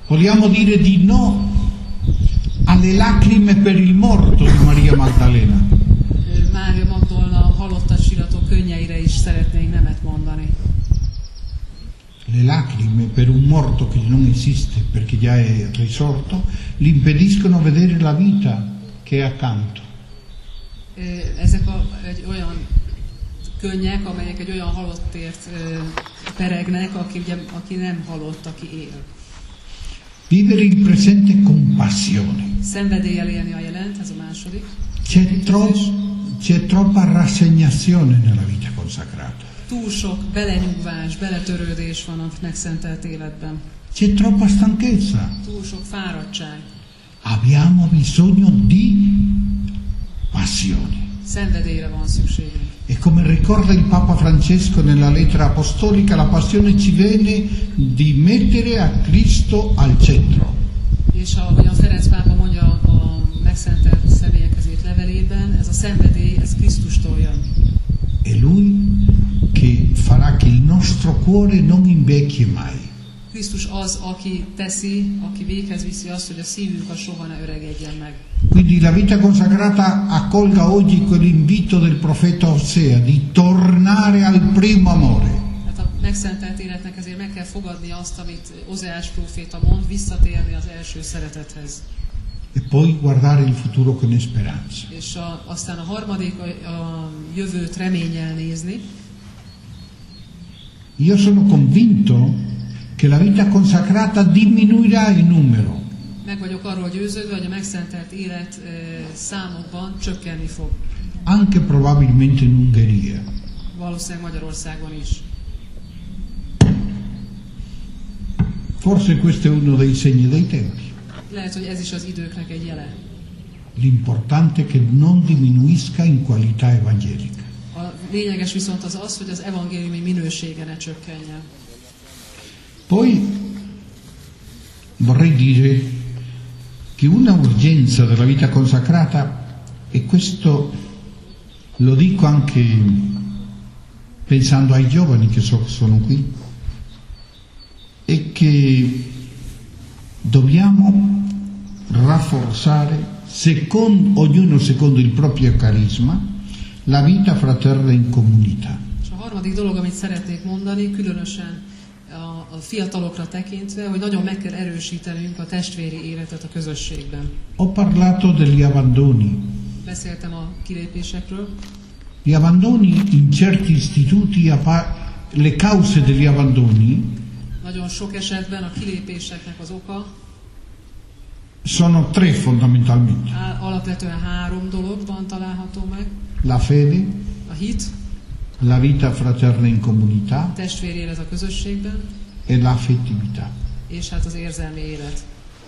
Vogliamo dire di no alle lacrime per il morto di Maria Maddalena. Mária Magdolna halottat sírató könnyeire is szeretnénk nemet mondani. Le lacrime per un morto che non esiste perché già è risorto gli impediscono vedere la vita che è accanto. Ezek a, egy olyan könnyek, amelyek egy olyan halottért peregnek, aki, ugye, aki nem halott, aki él. Vivere il presente con passione. Szenvedéllyel élni a jelent, ez a második. C'è, tro- c'è troppa rassegnazione nella vita consacrata. Túl sok belenyugvás, beletörődés van a megszentelt életben. C'è troppa stanchezza. Túl sok fáradtság. Abbiamo bisogno di passione. Szenvedélyre van szükségünk. E come ricorda il Papa Francesco nella lettera apostolica, la passione ci viene di mettere a Cristo al centro. És ahogy a Ferenc pápa mondja a megszentelt személyekhez írt levelében, ez a szenvedély, ez Krisztustól jön. È Lui che farà che il nostro cuore non invecchie mai. Krisztus az, aki teszi, aki véghez viszi azt, hogy a szívünk a soha ne öregedjen meg. Quindi la vita consacrata accolga oggi quell'invito del profeta Osea di tornare al primo amore. Hát a megszentelt életnek ezért meg kell fogadni azt, amit Ozeás próféta mond, visszatérni az első szeretethez. E poi guardare il futuro con speranza. És a, aztán a harmadik, a, a jövőt reménnyel nézni. Io sono convinto che la vita consacrata diminuirà in numero. Meg vagyok arról győződve, hogy a megszentelt élet e, számokban csökkenni fog. Anche probabilmente in Ungheria. Valószínűleg Magyarországon is. Forse questo è uno dei segni dei tempi. Lehet, hogy ez is az időknek egy jele. L'importante è che non diminuisca in qualità evangelica. A lényeges viszont az az, hogy az evangéliumi minősége ne csökkenjen. Poi vorrei dire che una urgenza della vita consacrata, e questo lo dico anche pensando ai giovani che so, sono qui, è che dobbiamo rafforzare, secondo, ognuno secondo il proprio carisma, la vita fraterna in comunità. És a harmadik dolog, amit szeretnék mondani, különösen a, a fiatalokra tekintve, hogy nagyon meg kell erősítenünk a testvéri életet a közösségben. Ho parlato degli abbandoni. Beszéltem a kilépésekről. Gli abbandoni in certi istituti, le cause degli abbandoni nagyon sok esetben a kilépéseknek az oka sono tre fondamentalmente. Alapvetően három dologban található meg. La fede, a hit, la vita fraterna in comunità, testvéri élet a közösségben, e l'affettività. És hát az érzelmi élet.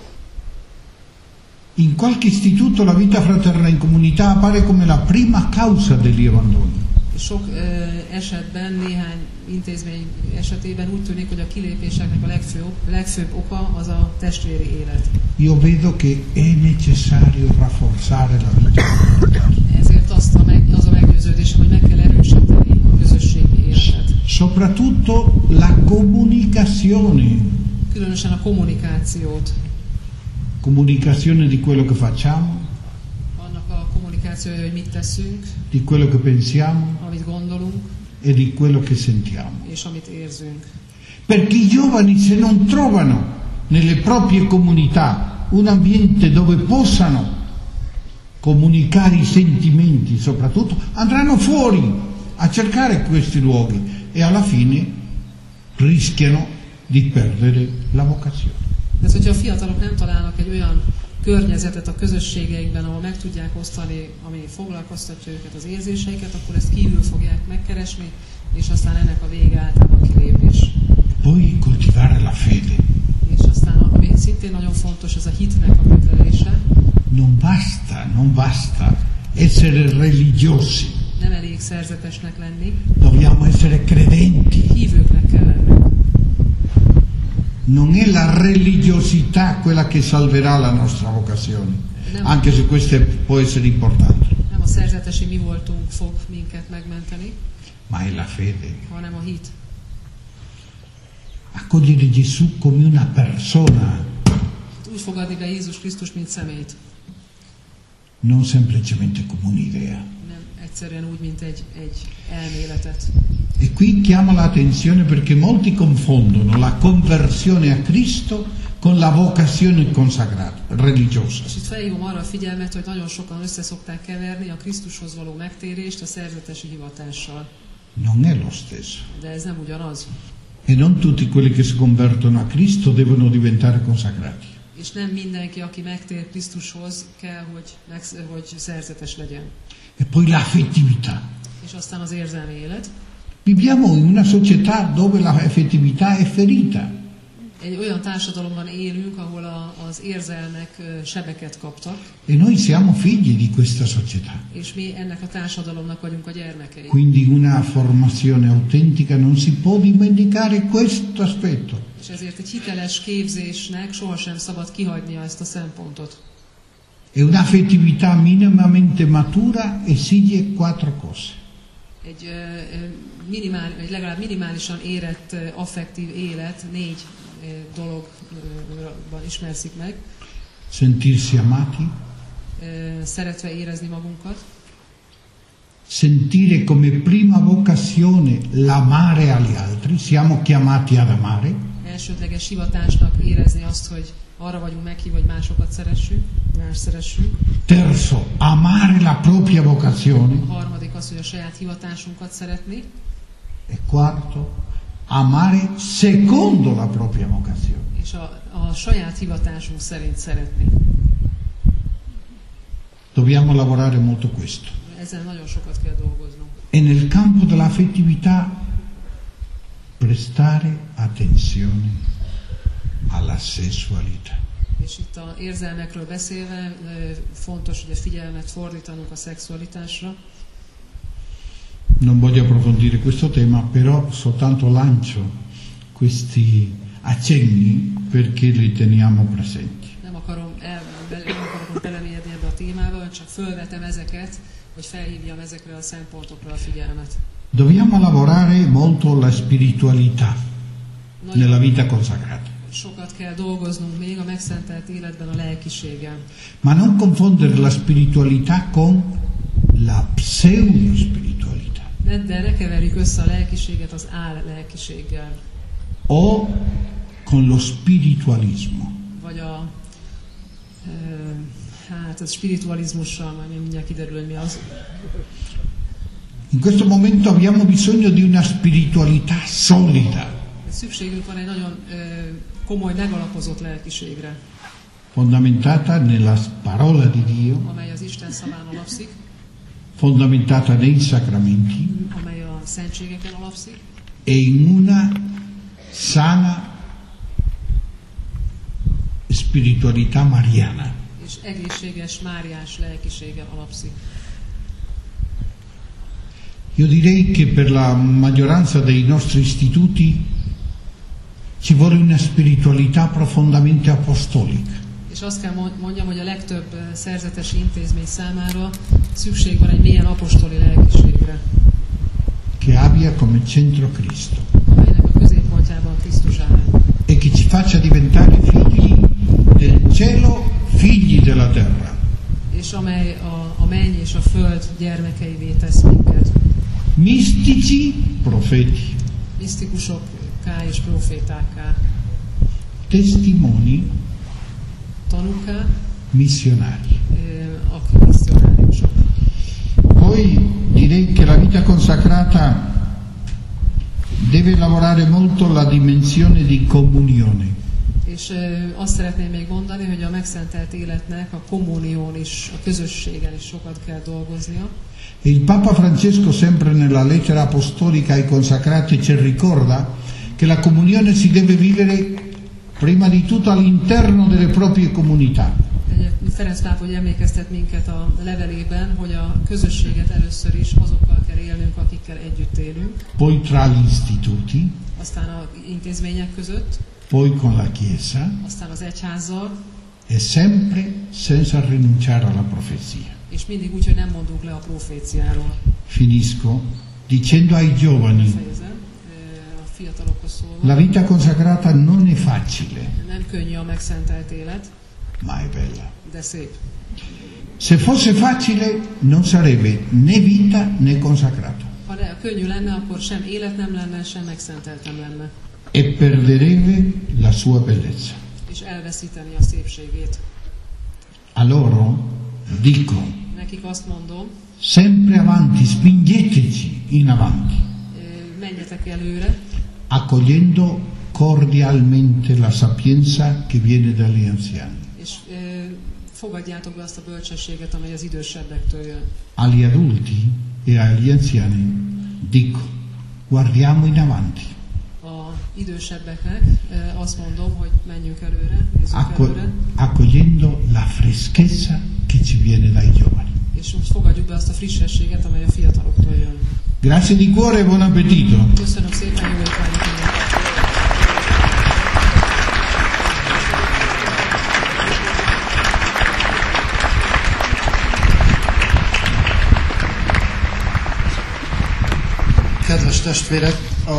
In qualche istituto la vita fraterna in comunità appare come la prima causa degli abbandoni. Sok uh, esetben, néhány intézmény esetében úgy tűnik, hogy a kilépéseknek a legfőbb, legfőbb oka az a testvéri élet. Io vedo che è necessario rafforzare la vita. Ezért azt a meg, az a meggyőződésem, hogy meg kell erősíteni a közösségi életet. Soprattutto la comunicazione. Különösen a kommunikációt. Comunicazione di quello che facciamo. Annak a kommunikációja, hogy mit teszünk. Di quello che pensiamo. Amit gondolunk. E di quello che sentiamo. És amit érzünk. Perché i giovani, se non trovano nelle proprie comunità un ambiente dove possano comunicare i sentimenti, soprattutto, andranno fuori a cercare questi luoghi e alla fine rischiano di perdere la vocazione. Ez, hogyha a fiatalok nem találnak egy olyan környezetet a közösségeikben, ahol meg tudják osztani, ami foglalkoztatja őket, az érzéseiket, akkor ezt kívül fogják megkeresni, és aztán ennek a vége általában kilépés. Poi coltivare la fede. És aztán, ami szintén nagyon fontos, ez a hitnek a működése. Non basta, non basta essere religiosi. Nem elég szerzetesnek lenni. Dobbiamo essere credenti. Hívőknek kell lenni. Non è la religiosità quella che salverà la nostra vocazione, anche se questa può essere importante. Nem a szerzetesi mi voltunk fog minket megmenteni, ma è la fede. hanem a hit. Accogliere Gesù come una persona úgy fogadni be Jézus Krisztus, mint személyt. Non semplicemente come un'idea. Nem egyszerűen úgy, mint egy, egy elméletet. E qui chiamo l'attenzione perché molti confondono la conversione a Cristo con la vocazione consacrata, religiosa. És itt felhívom arra a figyelmet, hogy nagyon sokan összeszokták keverni a Krisztushoz való megtérést a szerzetesi hivatással. Non è lo stesso. De ez nem ugyanaz. E non tutti quelli che si convertono a Cristo devono diventare consacrati. És nem mindenki, aki megtér Krisztushoz, kell, hogy, meg, hogy szerzetes legyen. E poi l'affettività. És aztán az érzelmi élet. Viviamo in una società dove l'affettività è ferita. Egy olyan társadalomban élünk, ahol a, az érzelmek sebeket kaptak. E noi siamo figli di questa società. És mi ennek a társadalomnak vagyunk a gyermekei. Quindi una formazione autentica non si può dimenticare questo aspetto. És ezért egy hiteles képzésnek sohasem szabad kihagynia ezt a szempontot. E un'affettività minimamente matura esige quattro cose. Egy, minimál, egy legalább minimálisan érett affektív élet négy dologban ismerszik meg. Sentirsi amati. Szeretve érezni magunkat. Sentire come prima vocazione l'amare agli altri. Siamo chiamati ad amare. Elsődleges hivatásnak érezni azt, hogy arra vagyunk meghívva, hogy másokat szeressünk, más szeressünk. Terzo, amare la propria vocazione. A harmadik az, hogy a saját hivatásunkat szeretni. E quarto, amare secondo la propria vocazione. És a, a saját hivatásunk szerint szeretni. Dobbiamo lavorare molto questo. Ezzel nagyon sokat kell dolgoznunk. E nel campo dell'affettività prestare attenzione alla sessualità. És itt az érzelmekről beszélve fontos, hogy a figyelmet fordítanunk a szexualitásra. Non voglio approfondire questo tema, però soltanto lancio questi accenni perché li teniamo presenti. Nem akarom, el, nem akarom belemélyedni ebbe a témába, csak fölvetem ezeket, hogy felhívjam ezekre a szempontokra a figyelmet. Dobbiamo lavorare molto la spiritualità nella vita consacrata. Sokat kell dolgoznunk még a megszentelt életben a lelkiséggel. Ma non confondere la spiritualità con la pseudo-spiritualità. De ne keverjük össze a lelkiséget az áll lelkiséggel. O con lo spiritualismo. Vagy a e, hát a spiritualizmussal, majd mindjárt kiderül, hogy mi az. In questo momento abbiamo bisogno di una spiritualità solida. Szükségünk van egy nagyon e, komoly, megalapozott lelkiségre. Fondamentata nella parola di Dio. Amely az Isten szaván alapszik. Fondamentata nei sacramenti. Amely a szentségeken alapszik. E in una sana spiritualità mariana. És egészséges máriás lelkiségen alapszik. Io direi che per la maggioranza dei nostri istituti ci vuole una spiritualità profondamente apostolica. És azt kell mondjam, hogy a legtöbb szerzetesi intézmény számára szükség van egy mélyen apostoli lelkiségre. Che abbia come centro Cristo. Amelynek a középpontjában Krisztus áll. E che ci faccia diventare figli del cielo, figli della terra. És amely a, a menny és a föld gyermekeivé tesz minket. Mistici, profeti. Misztikusokká és profétákká. Testimoni. Tanúkká. Missionari. Akik misszionáriusok. Poi direi che la vita consacrata deve lavorare molto la dimensione di comunione. És azt szeretném még mondani, hogy a megszentelt életnek a kommunión is, a közösségen is sokat kell dolgoznia. E il Papa Francesco sempre nella lettera apostolica ai consacrati ci ricorda che la comunione si deve vivere prima di tutto all'interno delle proprie comunità. Ferenc pápa emlékeztet minket a levelében, hogy a közösséget először is azokkal kell élnünk, akikkel együtt élünk. Poi tra gli istituti. Aztán az intézmények között. Poi con la Chiesa. Aztán az egyházzal. E sempre senza rinunciare alla profezia. És mindig úgy, hogy nem mondunk le a proféciáról. Finisco dicendo ai giovani. Fejezem. A fiatalokhoz szólva. La vita consacrata non è facile, Nem könnyű a megszentelt élet, ma è bella. de szép. Se fosse facile non sarebbe né vita né consacrata Ha ne, könnyű lenne, akkor sem élet nem lenne, sem megszentelt nem lenne. e perderebbe la sua bellezza. És elveszíteni a szépségét. A loro dico, Nekik azt mondom, sempre avanti, spingeteci in avanti, ö, menjetek előre, accogliendo cordialmente la sapienza che viene dagli anziani. és ö, fogadjátok be azt a bölcsességet, amely az idősebbektől jön. Agli adulti e agli anziani dico, guardiamo in avanti, A idősebbeknek ö, azt mondom, hogy menjünk előre, nézzük acco- előre, accogliendo la freschezza che ci viene dai giovani. és most fogadjuk be azt a frissességet, amely a fiataloktól jön. Grazie di cuore e buon appetito. Köszönöm szépen, jó étvágyat! Kedves testvérek,